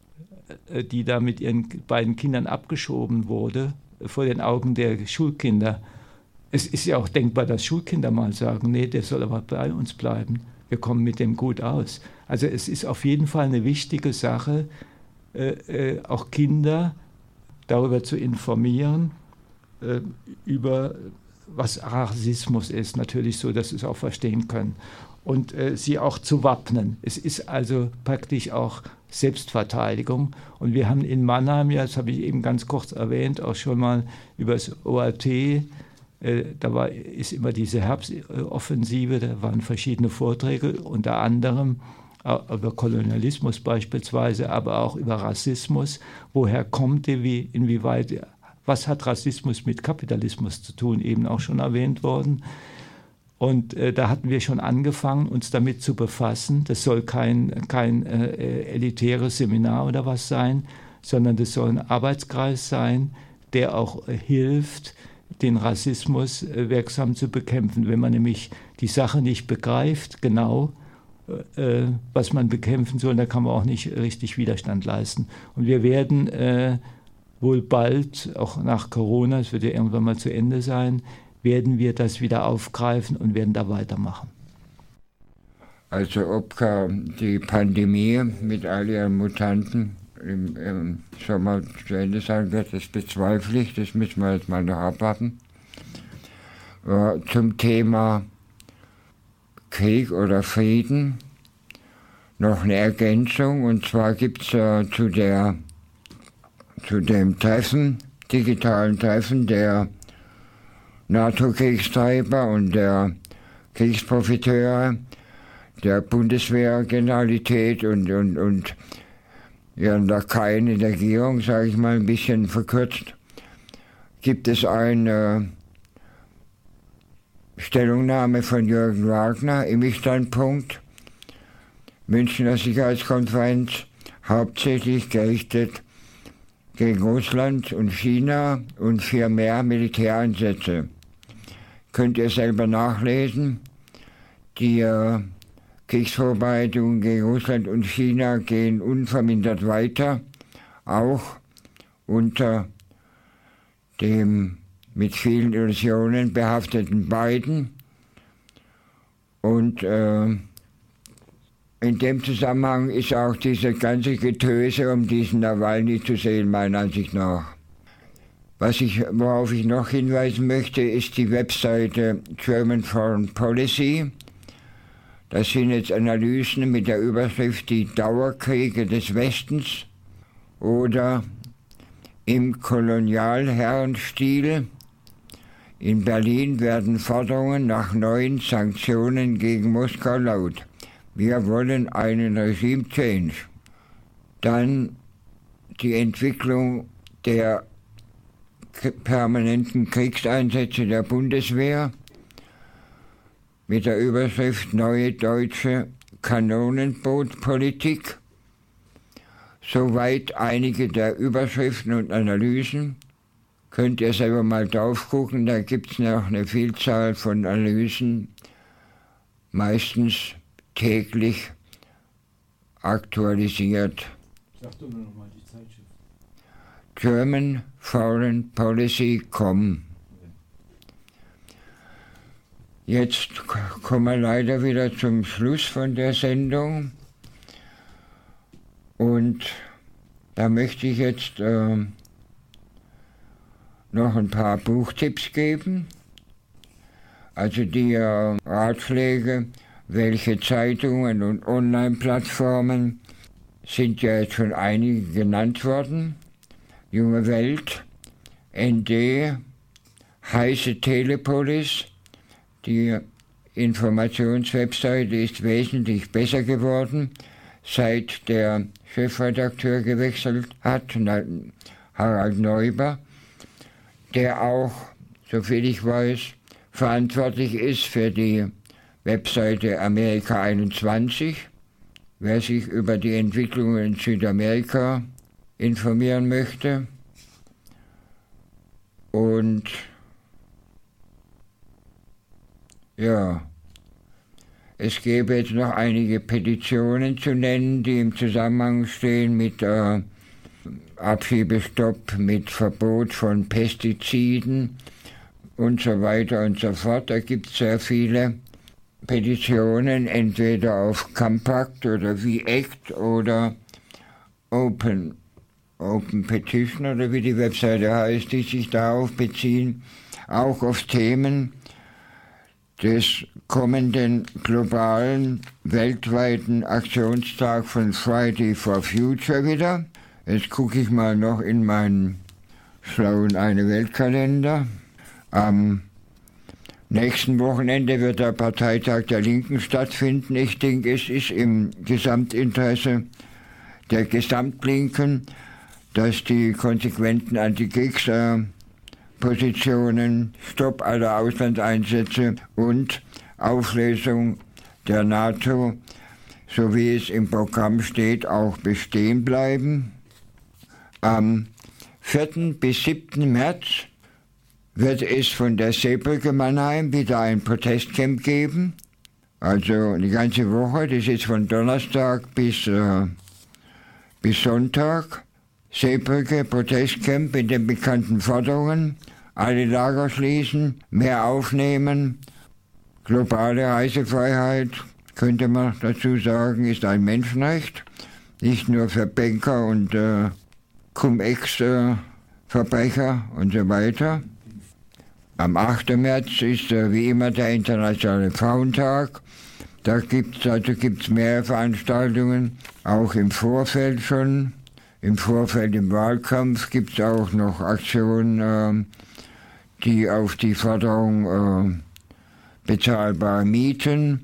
[SPEAKER 13] äh, die da mit ihren beiden Kindern abgeschoben wurde, äh, vor den Augen der Schulkinder. Es ist ja auch denkbar, dass Schulkinder mal sagen, nee, der soll aber bei uns bleiben. Wir kommen mit dem gut aus. Also es ist auf jeden Fall eine wichtige Sache, äh, äh, auch Kinder darüber zu informieren, äh, über was Rassismus ist, natürlich so, dass sie es auch verstehen können. Und äh, sie auch zu wappnen. Es ist also praktisch auch Selbstverteidigung. Und wir haben in Mannheim, ja, das habe ich eben ganz kurz erwähnt, auch schon mal über das O R T, äh, da war, ist immer diese Herbstoffensive, da waren verschiedene Vorträge, unter anderem über Kolonialismus beispielsweise, aber auch über Rassismus. Woher kommt der, wie, inwieweit, was hat Rassismus mit Kapitalismus zu tun, eben auch schon erwähnt worden. Und äh, da hatten wir schon angefangen, uns damit zu befassen. Das soll kein, kein äh, elitäres Seminar oder was sein, sondern das soll ein Arbeitskreis sein, der auch äh, hilft, den Rassismus äh, wirksam zu bekämpfen. Wenn man nämlich die Sache nicht begreift, genau, äh, was man bekämpfen soll, dann kann man auch nicht richtig Widerstand leisten. Und wir werden äh, wohl bald, auch nach Corona, es wird ja irgendwann mal zu Ende sein, werden wir das wieder aufgreifen und werden da weitermachen.
[SPEAKER 2] Also ob die Pandemie mit all ihren Mutanten im, im Sommer zu Ende sein wird, das bezweifle ich, das müssen wir jetzt mal noch abwarten. Äh, zum Thema Krieg oder Frieden noch eine Ergänzung, und zwar gibt es äh, zu, der, zu dem Treffen, digitalen Treffen der NATO-Kriegstreiber und der Kriegsprofiteure, der Bundeswehrgeneralität und, und, und ihren Lakaien in der Regierung, sage ich mal ein bisschen verkürzt, gibt es eine Stellungnahme von Jürgen Wagner im Standpunkt, Münchner Sicherheitskonferenz, hauptsächlich gerichtet gegen Russland und China und für mehr Militäreinsätze. Könnt ihr selber nachlesen. Die äh, Kriegsvorbereitungen gegen Russland und China gehen unvermindert weiter, auch unter dem mit vielen Illusionen behafteten Biden. Und äh, in dem Zusammenhang ist auch diese ganze Getöse um diesen Nawalny zu sehen, meiner Ansicht nach. Was ich, worauf ich noch hinweisen möchte, ist die Webseite German Foreign Policy. Das sind jetzt Analysen mit der Überschrift Die Dauerkriege des Westens oder Im Kolonialherrenstil. In Berlin werden Forderungen nach neuen Sanktionen gegen Moskau laut. Wir wollen einen Regime-Change. Dann die Entwicklung der permanenten Kriegseinsätze der Bundeswehr mit der Überschrift Neue deutsche Kanonenbootpolitik. Soweit einige der Überschriften und Analysen. Könnt ihr selber mal drauf gucken, da gibt es noch eine Vielzahl von Analysen, meistens täglich aktualisiert.
[SPEAKER 13] Sag doch nur noch mal die Zeitschrift.
[SPEAKER 2] German Foreign Policy Punkt com. Jetzt kommen wir leider wieder zum Schluss von der Sendung. Und da möchte ich jetzt äh, noch ein paar Buchtipps geben. Also die äh, Ratschläge, welche Zeitungen und Online-Plattformen sind ja jetzt schon einige genannt worden. Junge Welt, N D, Heiße Telepolis. Die Informationswebseite ist wesentlich besser geworden, seit der Chefredakteur gewechselt hat, Harald Neuber, der auch, soviel ich weiß, verantwortlich ist für die Webseite Amerika einundzwanzig. Wer sich über die Entwicklungen in Südamerika informieren möchte. Und ja, es gäbe jetzt noch einige Petitionen zu nennen, die im Zusammenhang stehen mit äh, Abschiebestopp, mit Verbot von Pestiziden und so weiter und so fort. Da gibt es sehr viele Petitionen, entweder auf Compact oder V-Act oder Open, Open Petition oder wie die Webseite heißt, die sich darauf beziehen, auch auf Themen des kommenden globalen, weltweiten Aktionstag von Friday for Future wieder. Jetzt gucke ich mal noch in meinen schlauen Eine-Welt-Kalender. Am nächsten Wochenende wird der Parteitag der Linken stattfinden. Ich denke, es ist im Gesamtinteresse der Gesamtlinken, dass die konsequenten Antikriegspositionen, Stopp aller Auslandseinsätze und Auflösung der NATO, so wie es im Programm steht, auch bestehen bleiben. Am vierten bis siebten März wird es von der Seebrücke Mannheim wieder ein Protestcamp geben. Also die ganze Woche, das ist von Donnerstag bis, äh, bis Sonntag. Seebrücke, Protestcamp mit den bekannten Forderungen. Alle Lager schließen, mehr aufnehmen. Globale Reisefreiheit, könnte man dazu sagen, ist ein Menschenrecht. Nicht nur für Banker und äh, Cum-Ex-Verbrecher und so weiter. Am achten März ist äh, wie immer der Internationale Frauentag. Da gibt es also gibt's mehrere Veranstaltungen, auch im Vorfeld schon. Im Vorfeld im Wahlkampf gibt es auch noch Aktionen, äh, die auf die Forderung äh, bezahlbare Mieten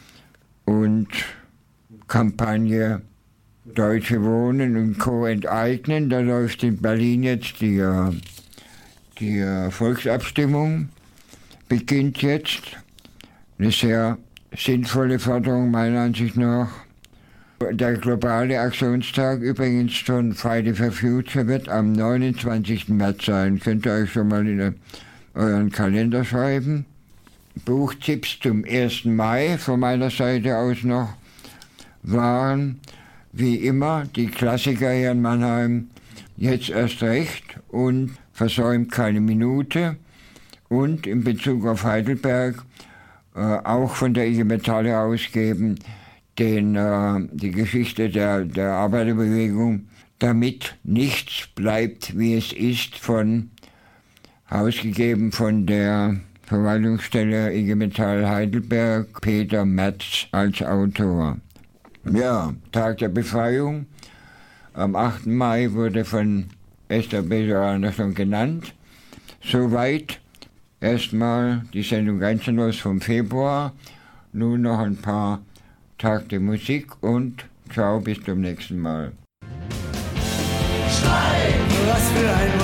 [SPEAKER 2] und Kampagne Deutsche Wohnen und Co. enteignen. Da läuft in Berlin jetzt die, äh, die äh, Volksabstimmung, beginnt jetzt. Eine sehr sinnvolle Forderung meiner Ansicht nach. Der globale Aktionstag übrigens von Friday for Future wird am neunundzwanzigsten März sein. Könnt ihr euch schon mal in euren Kalender schreiben. Buchtipps zum ersten Mai von meiner Seite aus noch waren wie immer die Klassiker hier in Mannheim, Jetzt erst recht und Versäumt keine Minute und in Bezug auf Heidelberg äh, auch von der I G Metall herausgeben, den, äh, die Geschichte der, der Arbeiterbewegung, damit nichts bleibt, wie es ist, von Herausgegeben von der Verwaltungsstelle I G Metall Heidelberg, Peter Metz als Autor. Ja, Tag der Befreiung. Am achten Mai wurde von Esther Beser schon genannt. Soweit erstmal die Sendung Grenzenlos vom Februar. Nun noch ein paar Takte Musik und ciao, bis zum nächsten Mal.
[SPEAKER 12] Schrei, was für ein